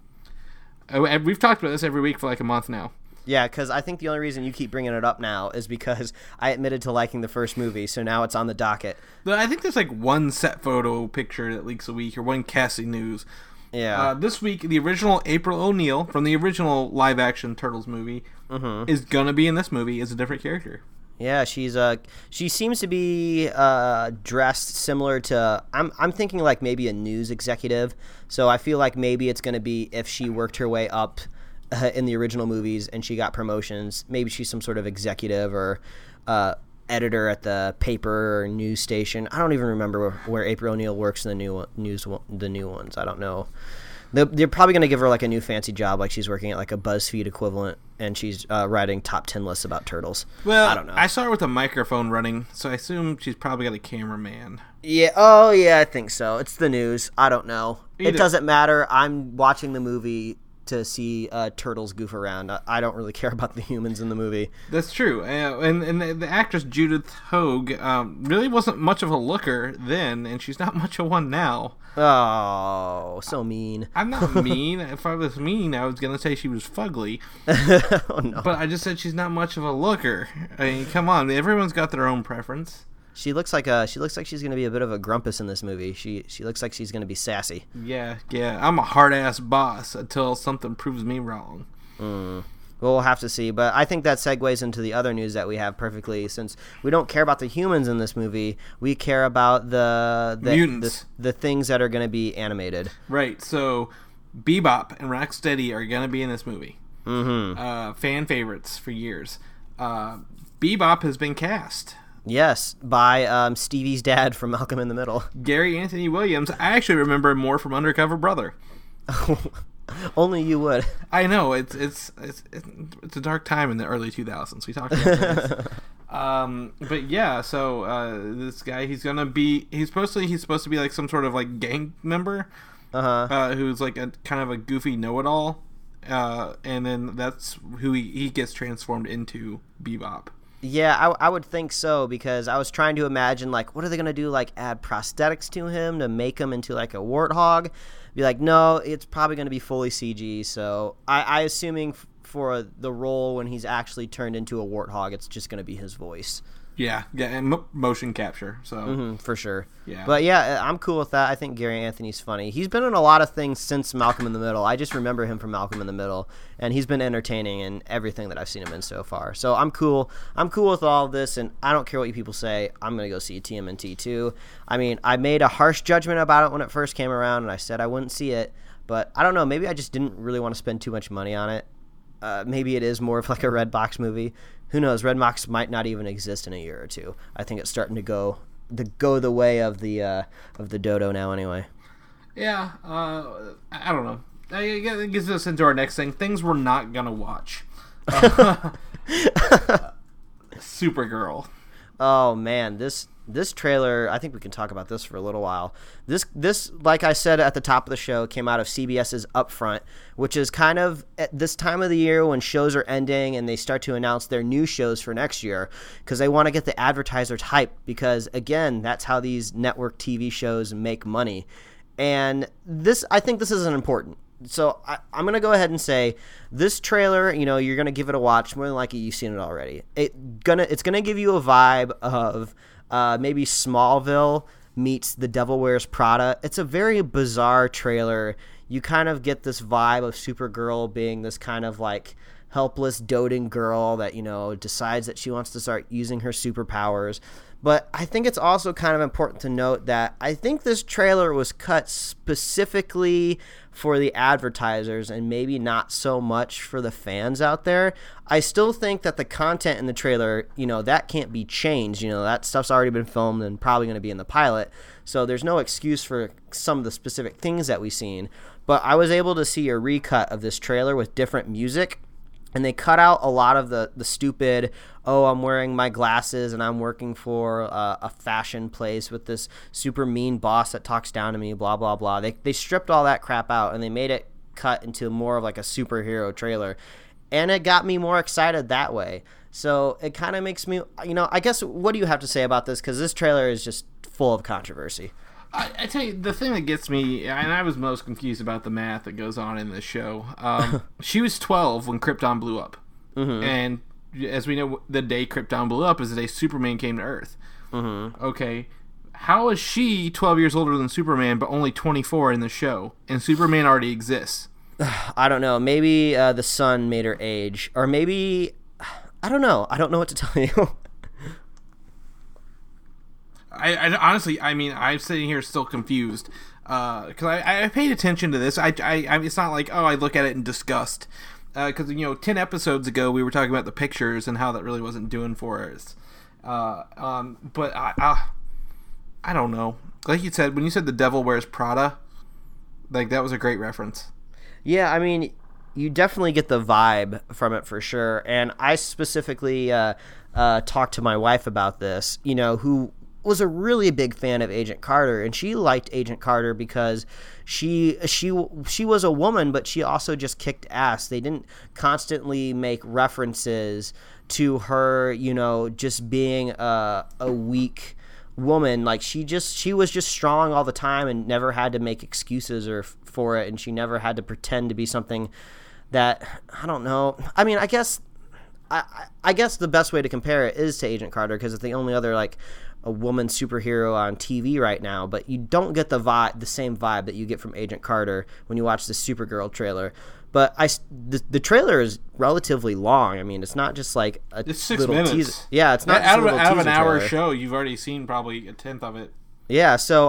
We've talked about this every week for like a month now. Yeah, because I think the only reason you keep bringing it up now is because I admitted to liking the first movie, so now it's on the docket. But I think there's like one set photo picture that leaks a week, or one casting news. Yeah. This week, the original April O'Neil from the original live-action Turtles movie is gonna be in this movie as a different character. Yeah, she seems to be dressed similar to... I'm thinking like maybe a news executive, so I feel like maybe it's going to be if she worked her way up in the original movies and she got promotions, maybe she's some sort of executive or editor at the paper or news station. I don't even remember where April O'Neil works in the new ones. I don't know. They're probably going to give her like a new fancy job, like she's working at like a BuzzFeed equivalent, and she's writing top 10 lists about turtles. Well, I don't know. I saw her with a microphone running, so I assume she's probably got a cameraman. Yeah. Oh, yeah. I think so. It's the news. I don't know. It doesn't matter. I'm watching the movie to see turtles goof around. I don't really care about the humans in the movie. That's true. And the actress Judith Hoag really wasn't much of a looker then, and she's not much of one now. Oh, so mean. I'm not mean. If I was mean, I was going to say she was fugly. Oh, no. But I just said she's not much of a looker. I mean, come on. Everyone's got their own preference. She looks like she's going to be a bit of a grumpus in this movie. She looks like she's going to be sassy. Yeah. I'm a hard-ass boss until something proves me wrong. Well, we'll have to see. But I think that segues into the other news that we have perfectly, since we don't care about the humans in this movie. We care about the mutants. The things that are going to be animated. Right. So Bebop and Rocksteady are going to be in this movie. Fan favorites for years. Bebop has been cast. Yes, by Stevie's dad from Malcolm in the Middle. Gary Anthony Williams. I actually remember him more from Undercover Brother. Only you would. I know. It's a dark time in the early 2000s. We talked about this. But yeah, so this guy, he's supposed to be like some sort of like gang member, who's like a kind of a goofy know-it-all, and then that's who he gets transformed into Bebop. Yeah, I would think so, because I was trying to imagine, like, what are they going to do? Like, add prosthetics to him to make him into, like, a warthog? Be like, no, it's probably going to be fully CG. So I assuming for the role when he's actually turned into a warthog, it's just going to be his voice. Yeah, and motion capture. So for sure. Yeah, but yeah, I'm cool with that. I think Gary Anthony's funny. He's been in a lot of things since Malcolm in the Middle. I just remember him from Malcolm in the Middle, and he's been entertaining in everything that I've seen him in so far. So I'm cool. I'm cool with all of this, and I don't care what you people say. I'm gonna go see TMNT 2. I mean, I made a harsh judgment about it when it first came around, and I said I wouldn't see it. But I don't know. Maybe I just didn't really want to spend too much money on it. Maybe it is more of like a Redbox movie. Who knows? Redbox might not even exist in a year or two. I think it's starting to go the way of the dodo now. Anyway. Yeah. I don't know. It gets us into our next thing. Things we're not gonna watch. Supergirl. Oh man, this trailer, I think we can talk about this for a little while. This, like I said at the top of the show, came out of CBS's Upfront, which is kind of at this time of the year when shows are ending and they start to announce their new shows for next year, because they want to get the advertisers hyped, because again, that's how these network TV shows make money. And I think this isn't important. So I'm going to go ahead and say this trailer, you're going to give it a watch. More than likely you've seen it already. It's going to give you a vibe of maybe Smallville meets The Devil Wears Prada. It's a very bizarre trailer. You kind of get this vibe of Supergirl being this kind of like helpless, doting girl that, decides that she wants to start using her superpowers. But I think it's also kind of important to note that I think this trailer was cut specifically for the advertisers and maybe not so much for the fans out there. I still think that the content in the trailer, that can't be changed. That stuff's already been filmed and probably going to be in the pilot. So there's no excuse for some of the specific things that we've seen. But I was able to see a recut of this trailer with different music. And they cut out a lot of the stupid, I'm wearing my glasses and I'm working for a fashion place with this super mean boss that talks down to me, blah, blah, blah. They stripped all that crap out and they made it cut into more of like a superhero trailer. And it got me more excited that way. So it kind of makes me, I guess, what do you have to say about this? Because this trailer is just full of controversy. I tell you, the thing that gets me, and I was most confused about the math that goes on in this show, she was 12 when Krypton blew up. Mm-hmm. And as we know, the day Krypton blew up is the day Superman came to Earth. Mm-hmm. Okay, how is she 12 years older than Superman, but only 24 in the show? And Superman already exists. I don't know. Maybe the sun made her age. Or maybe, I don't know. I don't know what to tell you. I honestly, I'm sitting here still confused because I paid attention to this. I it's not like, I look at it in disgust because 10 episodes ago we were talking about the pictures and how that really wasn't doing for us. But I don't know. Like you said, when you said The Devil Wears Prada, like that was a great reference. Yeah, you definitely get the vibe from it for sure. And I specifically talked to my wife about this, who was a really big fan of Agent Carter, and she liked Agent Carter because she was a woman, but she also just kicked ass. They didn't constantly make references to her, just being a weak woman. Like she was just strong all the time and never had to make excuses for it, and she never had to pretend to be something that, I don't know. I guess the best way to compare it is to Agent Carter because it's the only other like a woman superhero on TV right now, but you don't get the same vibe that you get from Agent Carter when you watch the Supergirl trailer. But the trailer is relatively long. It's not just like it's 6 little minutes. Teaser. Yeah, it's not out just of, a little an hour trailer. show. You've already seen probably a tenth of it. Yeah, so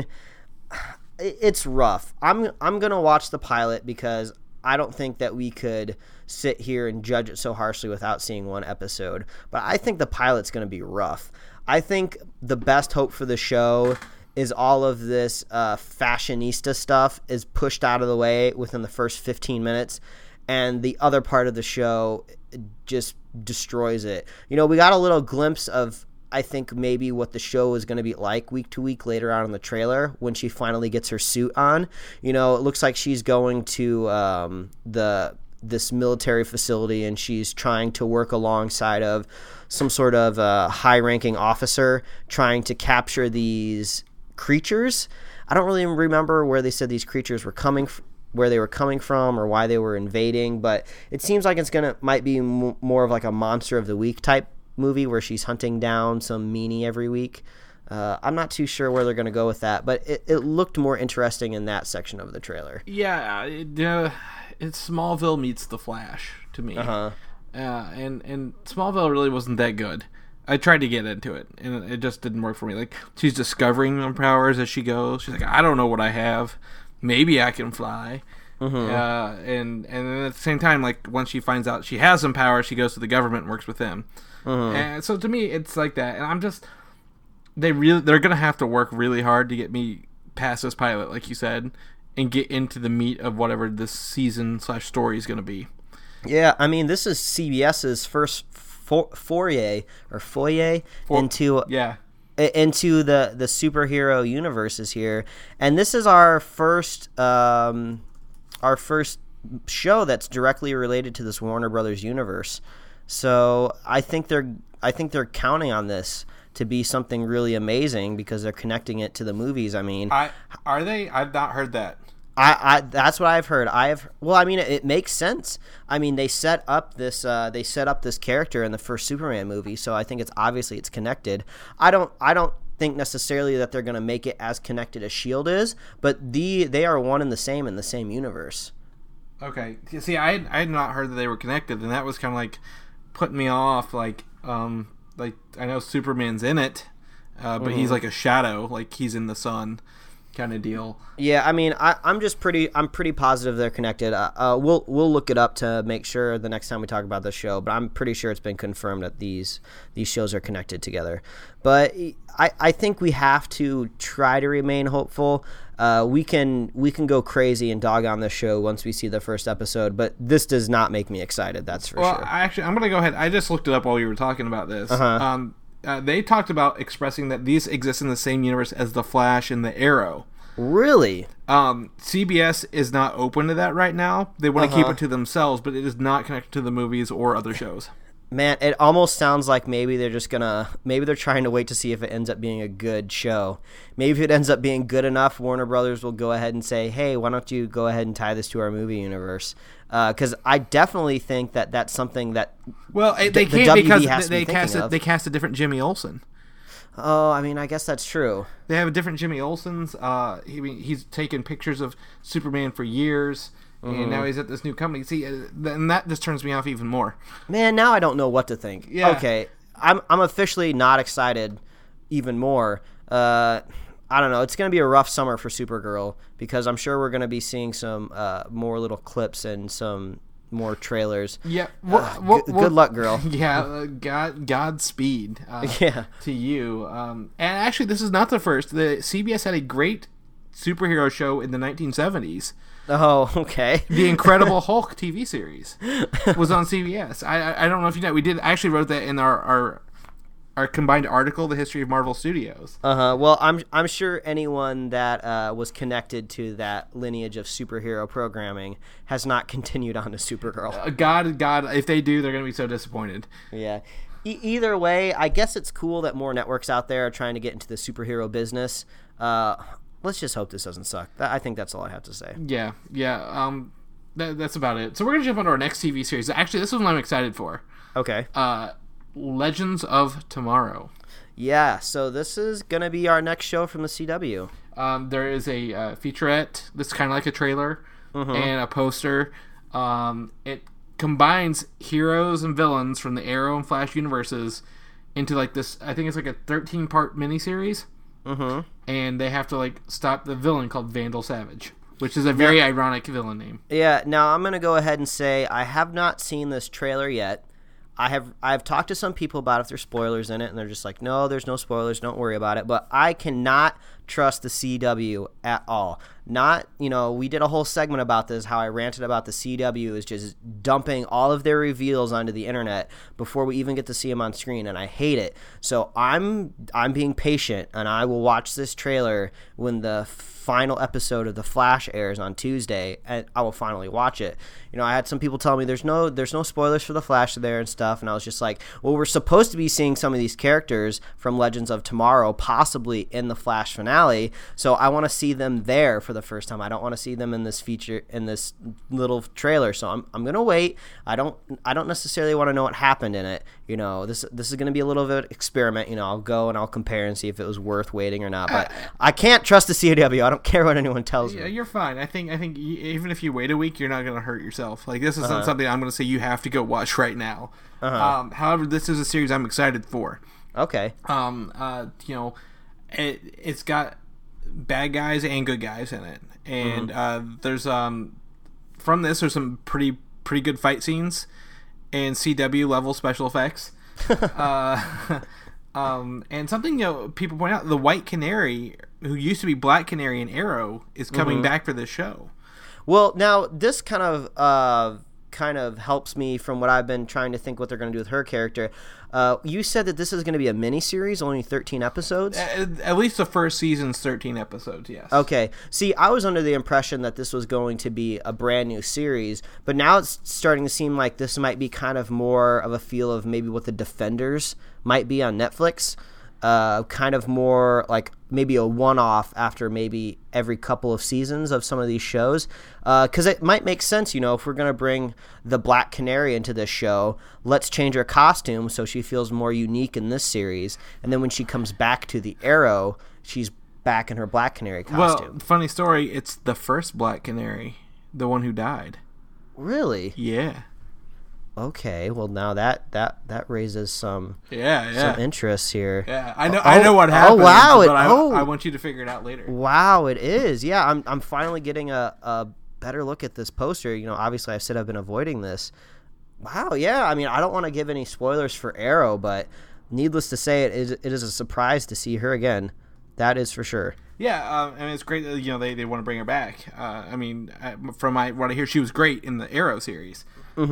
it's rough. I'm gonna watch the pilot because I don't think that we could sit here and judge it so harshly without seeing one episode. But I think the pilot's going to be rough. I think the best hope for the show is all of this fashionista stuff is pushed out of the way within the first 15 minutes, and the other part of the show just destroys it. We got a little glimpse of, I think, maybe what the show is going to be like week to week later on in the trailer when she finally gets her suit on. It looks like she's going to this military facility, and she's trying to work alongside of some sort of high-ranking officer trying to capture these creatures. I don't really remember where they said these creatures were where they were coming from or why they were invading, but it seems like might be more of like a Monster of the Week type movie where she's hunting down some meanie every week. I'm not too sure where they're going to go with that, but it looked more interesting in that section of the trailer. Yeah, it's Smallville meets The Flash to me. And Smallville really wasn't that good. I tried to get into it, and it just didn't work for me. Like, she's discovering her powers as she goes. She's like, I don't know what I have. Maybe I can fly. And then at the same time, like, once she finds out she has some power, she goes to the government and works with them. And so to me, it's like that. And I'm just, they're gonna have to work really hard to get me past this pilot, like you said, and get into the meat of whatever this season/story is gonna be. Yeah, I mean, this is CBS's first foray into the superhero universes here, and this is our first show that's directly related to this Warner Brothers universe. So I think they're counting on this to be something really amazing because they're connecting it to the movies. I mean, are they? I've not heard that. That's what I've heard. It makes sense. I mean, they set up this character in the first Superman movie, so I think it's connected. I don't think necessarily that they're going to make it as connected as S.H.I.E.L.D. is, but they are one and the same in the same universe. Okay. See, I had not heard that they were connected, and that was kind of like putting me off. Like I know Superman's in it, but he's like a shadow, like he's in the sun. Kind of deal. Yeah, I mean, I'm pretty positive they're connected. We'll look it up to make sure the next time we talk about the show, but I'm pretty sure it's been confirmed that these shows are connected together. But I think we have to try to remain hopeful. We can go crazy and dog on this show once we see the first episode, but this does not make me excited. That's for sure. Well, actually, I'm gonna go ahead. I just looked it up while you were talking about this. They talked about expressing that these exist in the same universe as The Flash and The Arrow. Really? CBS is not open to that right now. They want to keep it to themselves, but it is not connected to the movies or other shows. Man, it almost sounds like maybe they're trying to wait to see if it ends up being a good show. Maybe if it ends up being good enough, Warner Brothers will go ahead and say, hey, why don't you go ahead and tie this to our movie universe? Because I definitely think that that's something that they can't because they cast a different Jimmy Olsen. Oh, I mean, I guess that's true. They have a different Jimmy Olsen's. He's taken pictures of Superman for years, and now he's at this new company. See, and that just turns me off even more. Man, now I don't know what to think. Yeah. Okay, I'm officially not excited even more. I don't know. It's going to be a rough summer for Supergirl because I'm sure we're going to be seeing some more little clips and some more trailers. Yeah. Good luck, girl. Yeah. Godspeed. To you. And actually, this is not the first. The CBS had a great superhero show in the 1970s. Oh, okay. The Incredible Hulk TV series was on CBS. I don't know if you know. I actually wrote that in our combined article, The History of Marvel Studios. Well, I'm sure anyone that was connected to that lineage of superhero programming has not continued on to Supergirl. God, if they do, they're going to be so disappointed. Yeah. Either way, I guess it's cool that more networks out there are trying to get into the superhero business. Let's just hope this doesn't suck. I think that's all I have to say. Yeah. That's about it. So we're going to jump on to our next TV series. Actually, this is one I'm excited for. Okay. Legends of Tomorrow. Yeah, so this is going to be our next show from the CW. There is a featurette that's kind of like a trailer and a poster. It combines heroes and villains from the Arrow and Flash universes into like this, I think it's like a 13-part miniseries. And they have to like stop the villain called Vandal Savage, which is a very ironic villain name. Yeah, now I'm going to go ahead and say I have not seen this trailer yet. I've talked to some people about if there's spoilers in it, and they're just like, no, there's no spoilers, don't worry about it. But I cannot trust the CW at all. Not, we did a whole segment about this, how I ranted about the CW is just dumping all of their reveals onto the internet before we even get to see them on screen, and I hate it. So I'm being patient, and I will watch this trailer when the final episode of The Flash airs on Tuesday, and I will finally watch it. I had some people tell me there's no spoilers for The Flash there and stuff, and I was just like, well, we're supposed to be seeing some of these characters from Legends of Tomorrow possibly in the Flash finale, so I want to see them there for the first time. I don't want to see them in this little trailer, so I'm gonna wait. I don't necessarily want to know what happened in it. This is gonna be a little bit of an experiment. I'll go and I'll compare and see if it was worth waiting or not. But I can't trust the CW. I don't care what anyone tells me. Yeah, you're fine. I think even if you wait a week, you're not gonna hurt yourself. Like, this is not something I'm gonna say you have to go watch right now. However, this is a series I'm excited for. Okay. It's got bad guys and good guys in it, and there's from this there's some pretty good fight scenes and CW level special effects. And something people point out, the White Canary, who used to be Black Canary in Arrow, is coming back for this show. Well, now this kind of helps me from what I've been trying to think what they're going to do with her character. You said that this is going to be a mini-series, only 13 episodes? At least the first season's 13 episodes, yes. Okay. See, I was under the impression that this was going to be a brand new series, but now it's starting to seem like this might be kind of more of a feel of maybe what the Defenders might be on Netflix. Kind of more like maybe a one-off after maybe every couple of seasons of some of these shows. Because it might make sense, if we're going to bring the Black Canary into this show, let's change her costume so she feels more unique in this series. And then when she comes back to the Arrow, she's back in her Black Canary costume. Well, funny story, it's the first Black Canary, the one who died. Really? Yeah. Okay, well now that raises some interest here. Yeah, I know what happened. Oh wow! But I want you to figure it out later. Wow, it is. Yeah, I'm finally getting a better look at this poster. Obviously I said I've been avoiding this. Wow, yeah. I mean, I don't want to give any spoilers for Arrow, but needless to say, it is a surprise to see her again. That is for sure. Yeah, and it's great that they want to bring her back. From what I hear, she was great in the Arrow series.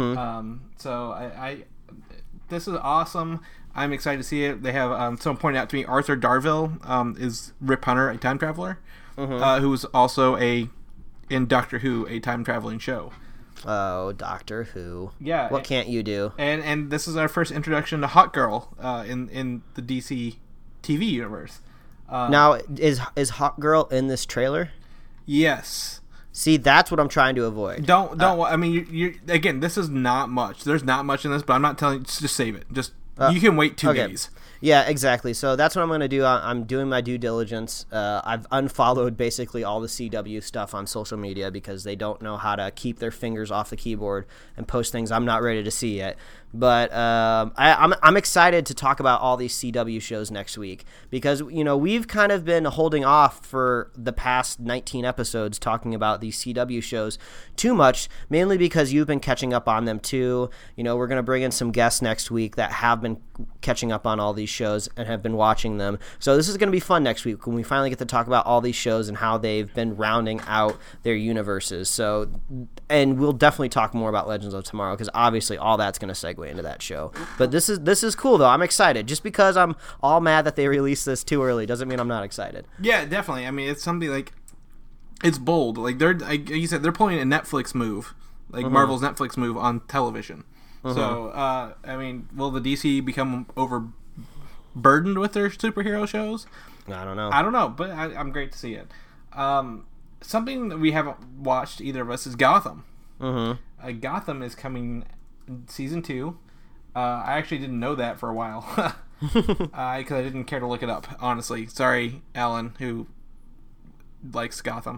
So I this is awesome. I'm excited to see it. They have someone pointed out to me, Arthur Darvill is Rip Hunter, a time traveler, who was also in Doctor Who, a time traveling show. Oh, Doctor Who. Yeah. What can't you do? And this is our first introduction to Hot Girl in the DC TV universe. Now, is Hot Girl in this trailer? Yes. See, that's what I'm trying to avoid. Don't. I mean, you again. This is not much. There's not much in this, but I'm not telling you. Just save it. You can wait 2 days. Yeah, exactly. So that's what I'm going to do. I'm doing my due diligence. I've unfollowed basically all the CW stuff on social media because they don't know how to keep their fingers off the keyboard and post things I'm not ready to see yet. But I'm excited to talk about all these CW shows next week because, we've kind of been holding off for the past 19 episodes talking about these CW shows too much, mainly because you've been catching up on them too. We're going to bring in some guests next week that have been catching up on all these shows and have been watching them. So this is going to be fun next week when we finally get to talk about all these shows and how they've been rounding out their universes. So, and we'll definitely talk more about Legends of Tomorrow because obviously all that's going to segue into that show. But this is cool though. I'm excited. Just because I'm all mad that they released this too early doesn't mean I'm not excited. Yeah, definitely. I mean, it's something like it's bold. Like they're like you said, they're pulling a Netflix move, like Marvel's Netflix move on television. So, I mean, will the DC become overburdened with their superhero shows? I don't know. I don't know, but I'm great to see it. Something that we haven't watched, either of us, is Gotham. Gotham is coming season 2. I actually didn't know that for a while because I didn't care to look it up, honestly. Sorry, Alan, who likes Gotham.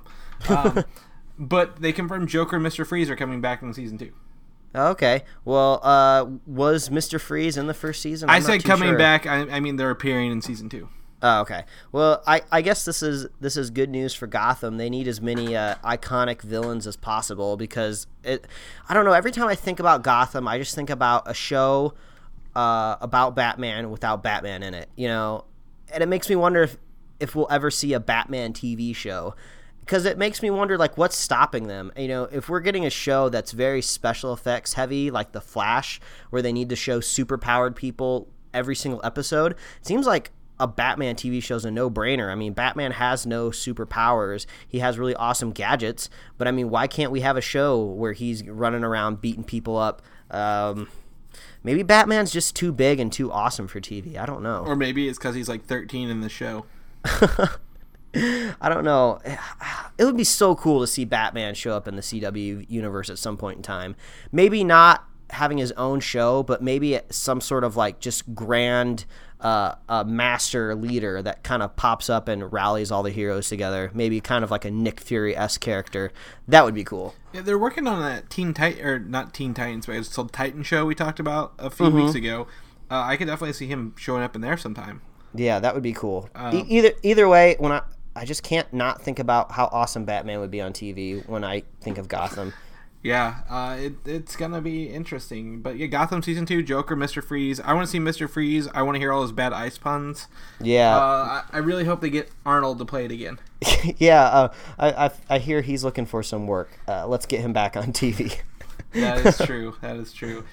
But they confirmed Joker and Mr. Freeze are coming back in season 2. Okay. Well, was Mr. Freeze in the first season? I said coming back. I mean they're appearing in season 2. Oh, okay. Well, I guess this is good news for Gotham. They need as many iconic villains as possible because I don't know. Every time I think about Gotham, I just think about a show about Batman without Batman in it. And it makes me wonder if we'll ever see a Batman TV show, because it makes me wonder, like, what's stopping them? You know, if we're getting a show that's very special effects heavy, like The Flash, where they need to show super-powered people every single episode, it seems like a Batman TV show is a no-brainer. I mean, Batman has no superpowers. He has really awesome gadgets, but I mean, why can't we have a show where he's running around beating people up? Maybe Batman's just too big and too awesome for TV. I don't know. Or maybe it's because he's like 13 in the show. I don't know. It would be so cool to see Batman show up in the CW universe at some point in time. Maybe not having his own show, but maybe some sort of like just grand master leader that kind of pops up and rallies all the heroes together. Maybe kind of like a Nick Fury-esque character. That would be cool. Yeah, they're working on that not Teen Titans, but it's called Titan show we talked about a few weeks ago. I could definitely see him showing up in there sometime. Yeah, that would be cool. Either way, when I just can't not think about how awesome Batman would be on TV when I think of Gotham. Yeah, it's gonna be interesting. But yeah, Gotham Season 2, Joker, Mr. Freeze. I want to see Mr. Freeze. I want to hear all his bad ice puns. Yeah. I really hope they get Arnold to play it again. Yeah, I hear he's looking for some work. Let's get him back on TV. That is true. That is true.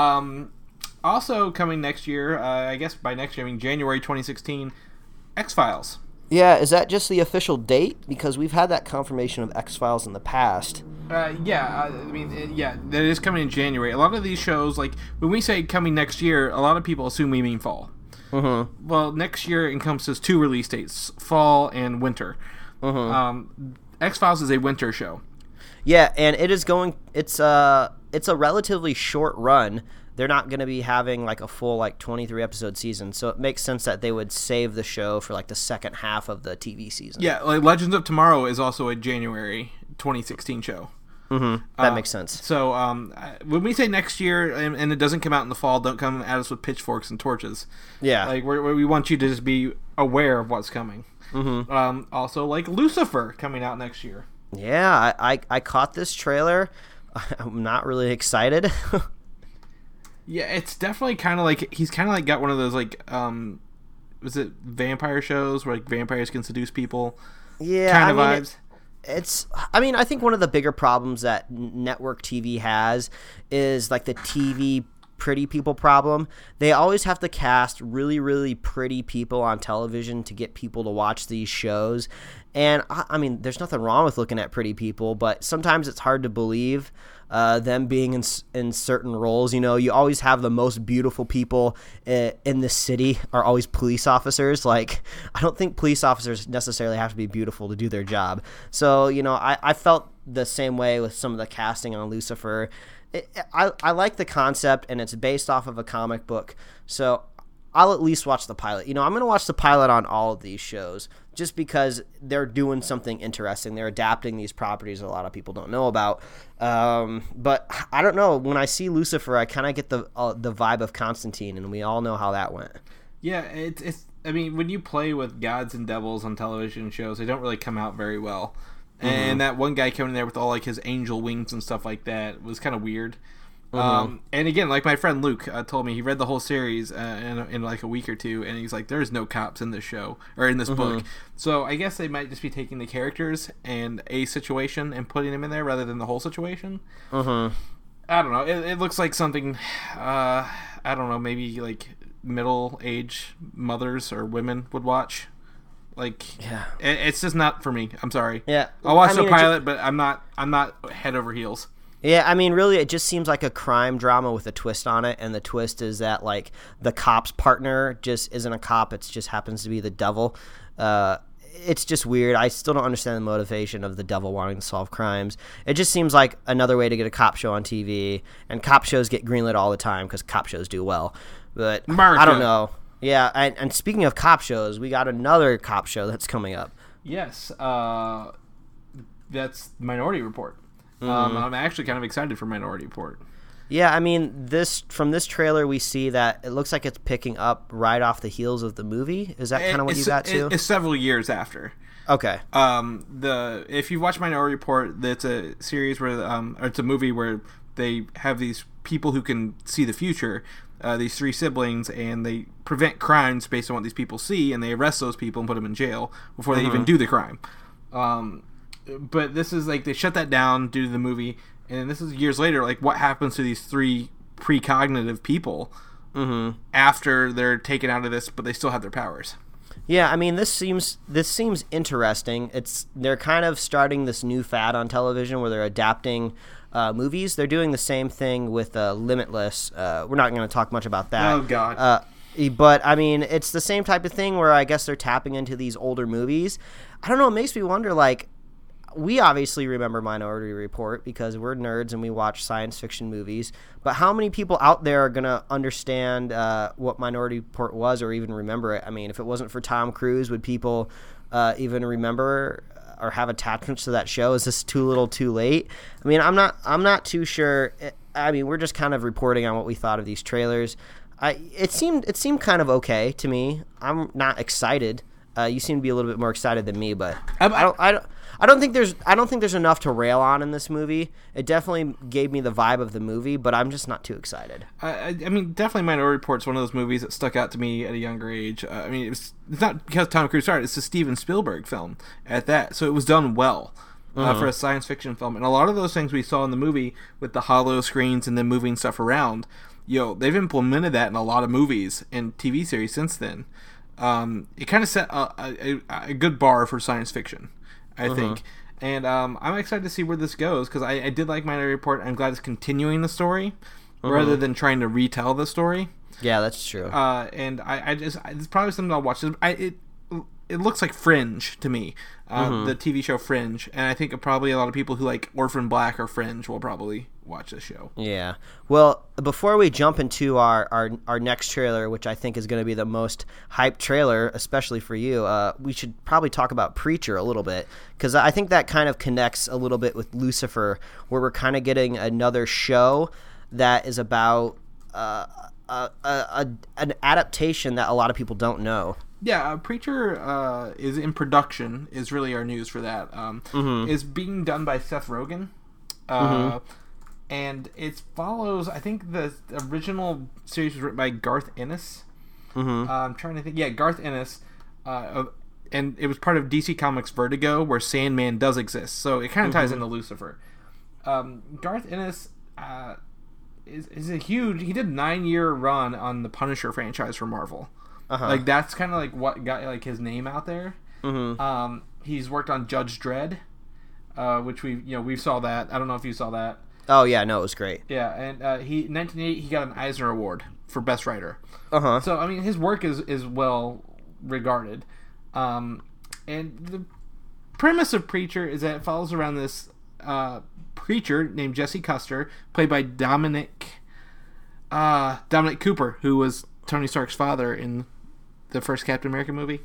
Also coming next year, I guess by next year, I mean January 2016, X-Files. Yeah, is that just the official date? Because we've had that confirmation of X-Files in the past. Yeah, that is coming in January. A lot of these shows, like, when we say coming next year, a lot of people assume we mean fall. Mm-hmm. Well, next year encompasses 2 release dates, fall and winter. Mm-hmm. X-Files is a winter show. Yeah, and it's a relatively short run. They're not going to be having like a full 23 episode season, so it makes sense that they would save the show for like the second half of the TV season. Yeah, like Legends of Tomorrow is also a January 2016 show. Mm-hmm. That makes sense. So when we say next year and it doesn't come out in the fall, don't come at us with pitchforks and torches. Yeah, like we want you to just be aware of what's coming. Mm-hmm. Also, like Lucifer coming out next year. Yeah, I caught this trailer. I'm not really excited. Yeah, it's definitely kind of like he's kind of like got one of those like was it vampire shows where like vampires can seduce people? Yeah, kind of vibes. I think one of the bigger problems that network TV has is like the TV pretty people problem. They always have to cast really, really pretty people on television to get people to watch these shows. And I mean, there's nothing wrong with looking at pretty people, but sometimes it's hard to believe them being in certain roles. You know, you always have the most beautiful people in the city are always police officers. Like, I don't think police officers necessarily have to be beautiful to do their job. So, you know, I felt the same way with some of the casting on Lucifer. I like the concept, and it's based off of a comic book, so I'll at least watch the pilot. You know, I'm going to watch the pilot on all of these shows just because they're doing something interesting. They're adapting these properties that a lot of people don't know about. But I don't know. When I see Lucifer, I kind of get the vibe of Constantine, and we all know how that went. Yeah, it's. I mean, when you play with gods and devils on television shows, they don't really come out very well. And that one guy coming in there with all like his angel wings and stuff like that was kind of weird. And again, like my friend Luke told me, he read the whole series in like a week or two, and he's like, "There's no cops in this show or in this book." So I guess they might just be taking the characters and a situation and putting them in there rather than the whole situation. I don't know. It looks like something. I don't know. Maybe like middle-aged mothers or women would watch. Like, yeah, it's just not for me. I'm sorry. Yeah, I'll watch the pilot, but I'm not head over heels. Yeah, I mean, really, it just seems like a crime drama with a twist on it, and the twist is that like the cop's partner just isn't a cop; it just happens to be the devil. It's just weird. I still don't understand the motivation of the devil wanting to solve crimes. It just seems like another way to get a cop show on TV, and cop shows get greenlit all the time because cop shows do well. But I don't know. Yeah, and speaking of cop shows, we got another cop show that's coming up. Yes, that's Minority Report. I'm actually kind of excited for Minority Report. Yeah, I mean, from this trailer, we see that it looks like it's picking up right off the heels of the movie. Is that kind of what you got too? It's several years after. Okay. If you watch Minority Report, it's a series where or it's a movie where they have these people who can see the future. these three siblings, and they prevent crimes based on what these people see, and they arrest those people and put them in jail before they even do the crime. But this is like they shut that down due to the movie, and this is years later. Like, what happens to these three precognitive people after they're taken out of this, but they still have their powers? Yeah, I mean, this seems interesting. They're kind of starting this new fad on television where they're adapting movies. They're doing the same thing with Limitless. We're not going to talk much about that. Oh God. But I mean, it's the same type of thing where I guess they're tapping into these older movies. I don't know. It makes me wonder. Like, we obviously remember Minority Report because we're nerds and we watch science fiction movies. But how many people out there are going to understand what Minority Report was or even remember it? I mean, if it wasn't for Tom Cruise, would people even remember or have attachments to that show? Is this too little too late? I mean, I'm not too sure. I mean, we're just kind of reporting on what we thought of these trailers. It seemed kind of okay to me. I'm not excited. You seem to be a little bit more excited than me, but I don't think there's enough to rail on in this movie. It definitely gave me the vibe of the movie, but I'm just not too excited. I mean, definitely Minority Report's one of those movies that stuck out to me at a younger age. I mean, it's not because Tom Cruise started. It's a Steven Spielberg film at that, so it was done well for a science fiction film. And a lot of those things we saw in the movie with the hollow screens and then moving stuff around, they've implemented that in a lot of movies and TV series since then. It kind of set a good bar for science fiction, I think. And I'm excited to see where this goes because I did like Minority Report. I'm glad it's continuing the story rather than trying to retell the story. Yeah, that's true. And it's probably something I'll watch. It looks like Fringe to me, the TV show Fringe, and I think probably a lot of people who like Orphan Black or Fringe will probably watch this show. Yeah. Well, before we jump into our next trailer, which I think is going to be the most hyped trailer, especially for you, we should probably talk about Preacher a little bit, because I think that kind of connects a little bit with Lucifer, where we're kind of getting another show that is about an adaptation that a lot of people don't know. Yeah, Preacher is in production, is really our news for that. Is being done by Seth Rogen. And it follows, I think the original series was written by Garth Ennis. I'm trying to think. Yeah, Garth Ennis. And it was part of DC Comics Vertigo, where Sandman does exist. So it kind of ties into Lucifer. Garth Ennis is a huge... He did a 9-year run on the Punisher franchise for Marvel. Like, that's kind of like what got like his name out there. He's worked on Judge Dredd, which we saw that. I don't know if you saw that. Oh yeah, no, it was great. Yeah, and in 1988 he got an Eisner Award for Best Writer. So I mean, his work is well regarded. And the premise of Preacher is that it follows around this preacher named Jesse Custer, played by Dominic Cooper, who was Tony Stark's father in the first Captain America movie.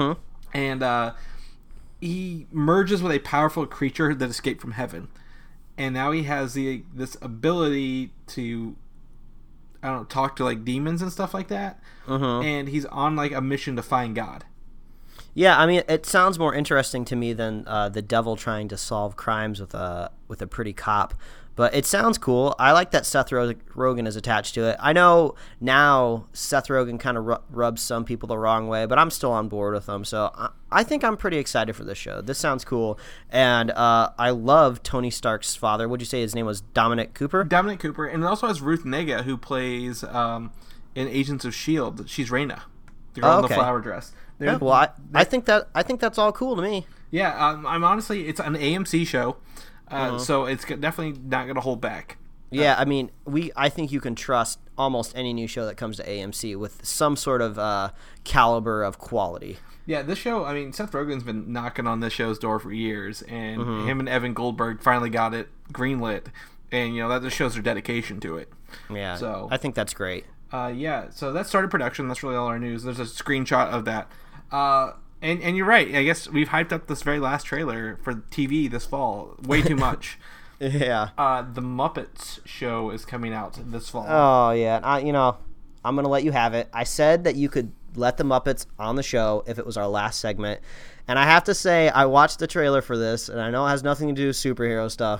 And he merges with a powerful creature that escaped from heaven. And now he has this ability to, I don't know, talk to like demons and stuff like that. And he's on like a mission to find God. Yeah, I mean, it sounds more interesting to me than the devil trying to solve crimes with a pretty cop. But it sounds cool. I like that Seth Rogen is attached to it. I know now Seth Rogen kind of rubs some people the wrong way, but I'm still on board with him. So I think I'm pretty excited for this show. This sounds cool. And I love Tony Stark's father. What'd you say his name was? Dominic Cooper? Dominic Cooper. And it also has Ruth Negga, who plays in Agents of S.H.I.E.L.D. She's Reyna, the girl in the flower dress. Yeah, well, I think that's all cool to me. Yeah, I'm honestly, it's an AMC show. So it's definitely not going to hold back. Yeah, I mean, I think you can trust almost any new show that comes to AMC with some sort of caliber of quality. Yeah, this show, I mean, Seth Rogen's been knocking on this show's door for years, and him and Evan Goldberg finally got it greenlit, and, that just shows their dedication to it. Yeah, so I think that's great. Yeah, so that started production. That's really all our news. There's a screenshot of that. And you're right. I guess we've hyped up this very last trailer for TV this fall way too much. Yeah. The Muppets show is coming out this fall. Oh yeah. I'm gonna let you have it. I said that you could let the Muppets on the show if it was our last segment, and I have to say I watched the trailer for this, and I know it has nothing to do with superhero stuff,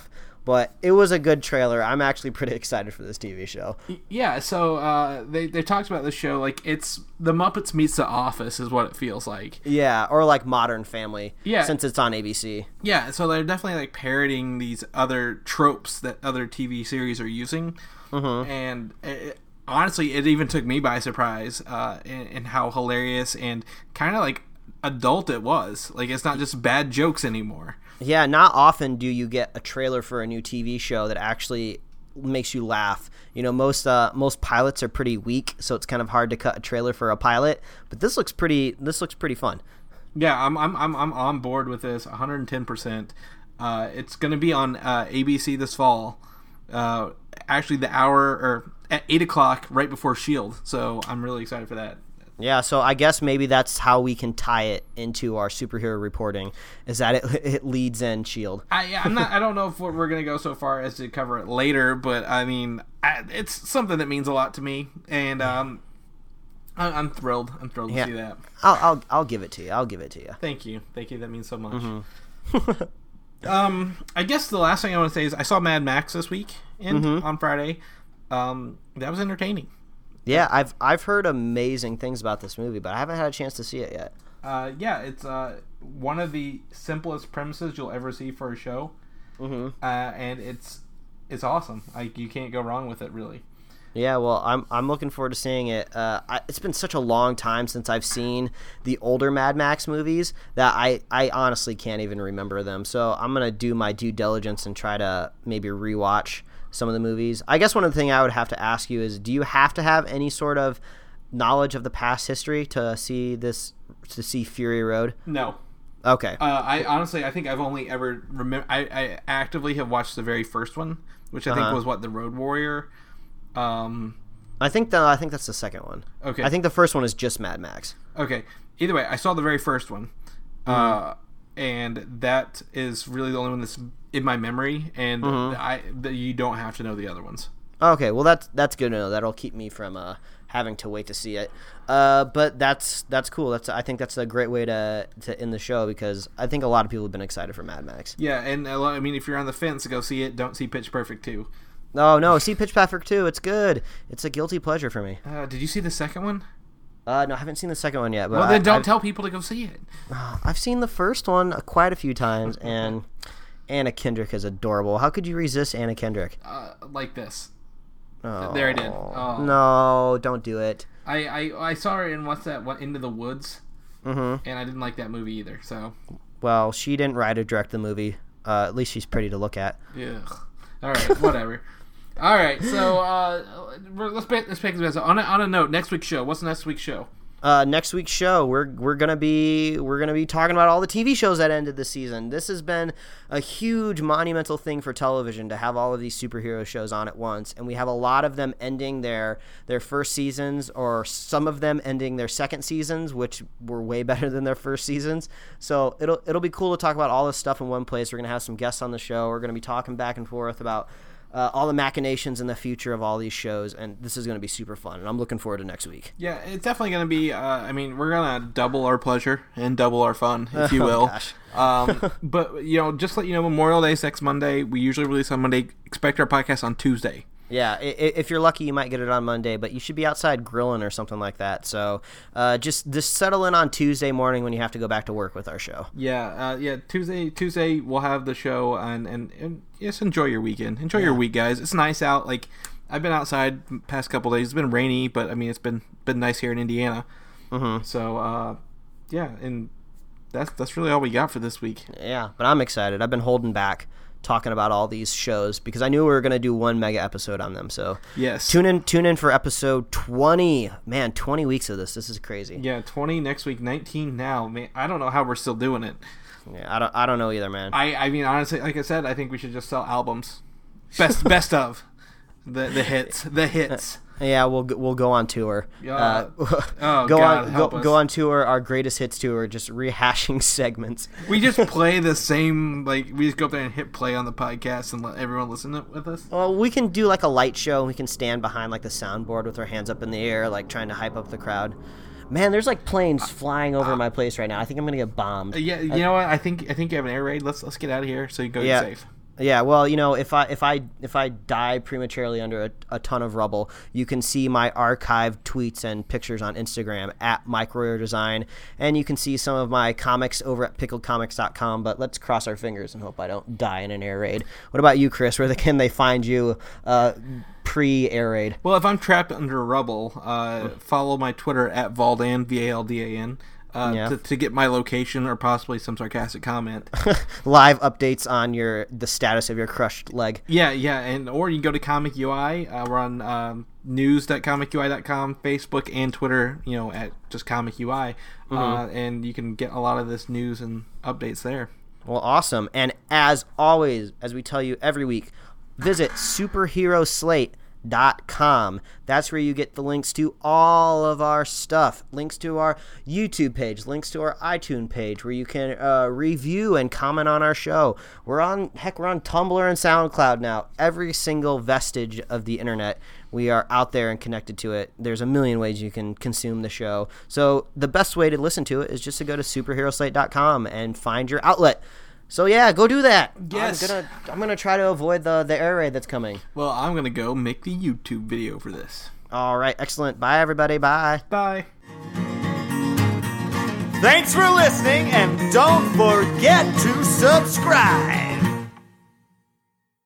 But it was a good trailer. I'm actually pretty excited for this TV show. Yeah, so they talked about this show like it's the Muppets meets The Office is what it feels like. Yeah, or like Modern Family. Yeah. Since it's on ABC. Yeah, so they're definitely like parodying these other tropes that other TV series are using. And honestly, it even took me by surprise in how hilarious and kind of like adult it was. Like, it's not just bad jokes anymore. Yeah, not often do you get a trailer for a new TV show that actually makes you laugh. You know, most pilots are pretty weak, so it's kind of hard to cut a trailer for a pilot. But this looks pretty fun. Yeah, I'm on board with this 110%. It's going to be on ABC this fall. Actually, the hour or at 8:00 right before S.H.I.E.L.D. So I'm really excited for that. Yeah, so I guess maybe that's how we can tie it into our superhero reporting, is that it leads in S.H.I.E.L.D. I don't know if we're going to go so far as to cover it later, but I mean, it's something that means a lot to me, and I'm thrilled. I'm thrilled to see that. I'll give it to you. I'll give it to you. Thank you. That means so much. I guess the last thing I want to say is I saw Mad Max this week on Friday. That was entertaining. Yeah, I've heard amazing things about this movie, but I haven't had a chance to see it yet. Yeah, it's one of the simplest premises you'll ever see for a show, and it's awesome. Like, you can't go wrong with it, really. Yeah, well, I'm looking forward to seeing it. It's been such a long time since I've seen the older Mad Max movies that I honestly can't even remember them. So I'm gonna do my due diligence and try to maybe rewatch some of the movies. I guess one of the things I would have to ask you is, do you have to have any sort of knowledge of the past history to see Fury Road? No. Okay. I think I've only ever I actively have watched the very first one, which I think was the Road Warrior. I think that's the second one. Okay. I think the first one is just Mad Max. Okay. Either way, I saw the very first one. And that is really the only one that's in my memory, and you don't have to know the other ones. Okay, well that's good to know. That'll keep me from having to wait to see it. But that's cool. I think that's a great way to end the show, because I think a lot of people have been excited for Mad Max. Yeah, and I mean, if you're on the fence, go see it. Don't see Pitch Perfect 2. No, see Pitch Perfect 2. It's good. It's a guilty pleasure for me. Did you see the second one? No, I haven't seen the second one yet. But well, then don't tell people to go see it. I've seen the first one quite a few times, and Anna Kendrick is adorable. How could you resist Anna Kendrick? Like this. Oh, there I did. Oh. No, don't do it. I saw her in Into the Woods, and I didn't like that movie either. So. Well, she didn't write or direct the movie. At least she's pretty to look at. Yeah. All right. Whatever. All right, so let's pick this on a note. Next week's show. What's next week's show? Next week's show, we're gonna be talking about all the TV shows that ended this season. This has been a huge monumental thing for television to have all of these superhero shows on at once, and we have a lot of them ending their first seasons, or some of them ending their second seasons, which were way better than their first seasons. So it'll be cool to talk about all this stuff in one place. We're gonna have some guests on the show. We're gonna be talking back and forth about all the machinations in the future of all these shows, and this is going to be super fun, and I'm looking forward to next week. Yeah, it's definitely going to be, I mean, we're going to double our pleasure and double our fun, if you will. But, just to let you know, Memorial Day is next Monday. We usually release on Monday. Expect our podcast on Tuesday. Yeah, if you're lucky, you might get it on Monday, but you should be outside grilling or something like that. So just settle in on Tuesday morning when you have to go back to work with our show. Yeah, Tuesday we'll have the show, and just enjoy your weekend. Enjoy your week, guys. It's nice out. Like, I've been outside the past couple days. It's been rainy, but I mean, it's been nice here in Indiana. So yeah, and that's really all we got for this week. Yeah, but I'm excited. I've been holding back talking about all these shows because I knew we were going to do one mega episode on them. So yes, tune in for episode 20. Man, 20 weeks of this. This is crazy. Yeah, 20 next week, 19 now. Man, I don't know how we're still doing it. Yeah, I don't know either, man. I mean, honestly, like I said, I think we should just sell albums. Best of the hits. Yeah, we'll go on tour. Go on tour, our greatest hits tour, just rehashing segments. We just play the same, we just go up there and hit play on the podcast and let everyone listen to it with us. Well, we can do like a light show. We can stand behind like the soundboard with our hands up in the air, like trying to hype up the crowd. Man, there's like planes flying over my place right now. I think I'm gonna get bombed. Yeah, you know what? I think you have an air raid. Let's get out of here so you can go get safe. Yeah, well, if I die prematurely under a ton of rubble, you can see my archived tweets and pictures on Instagram at Mike Royer Design, and you can see some of my comics over at pickledcomics.com. But let's cross our fingers and hope I don't die in an air raid. What about you, Chris? Where can they find you pre-air raid? Well, if I'm trapped under rubble, follow my Twitter at Valdan, Valdan. To get my location or possibly some sarcastic comment. Live updates on the status of your crushed leg. Yeah, or you can go to Comic UI. We're on news.comicui.com, Facebook and Twitter, at just Comic UI. And you can get a lot of this news and updates there. Well, awesome. And as always, as we tell you every week, visit superheroslate.com. That's where you get the links to all of our stuff, links to our YouTube page, links to our iTunes page where you can review and comment on our show. We're on Tumblr and SoundCloud now. Every single vestige of the internet, we are out there and connected to it. There's a million ways you can consume the show. So the best way to listen to it is just to go to superheroslate.com and find your outlet. So yeah, go do that. Yes. I'm gonna try to avoid the air raid that's coming. Well, I'm gonna go make the YouTube video for this. All right, excellent. Bye everybody. Bye. Bye. Thanks for listening, and don't forget to subscribe.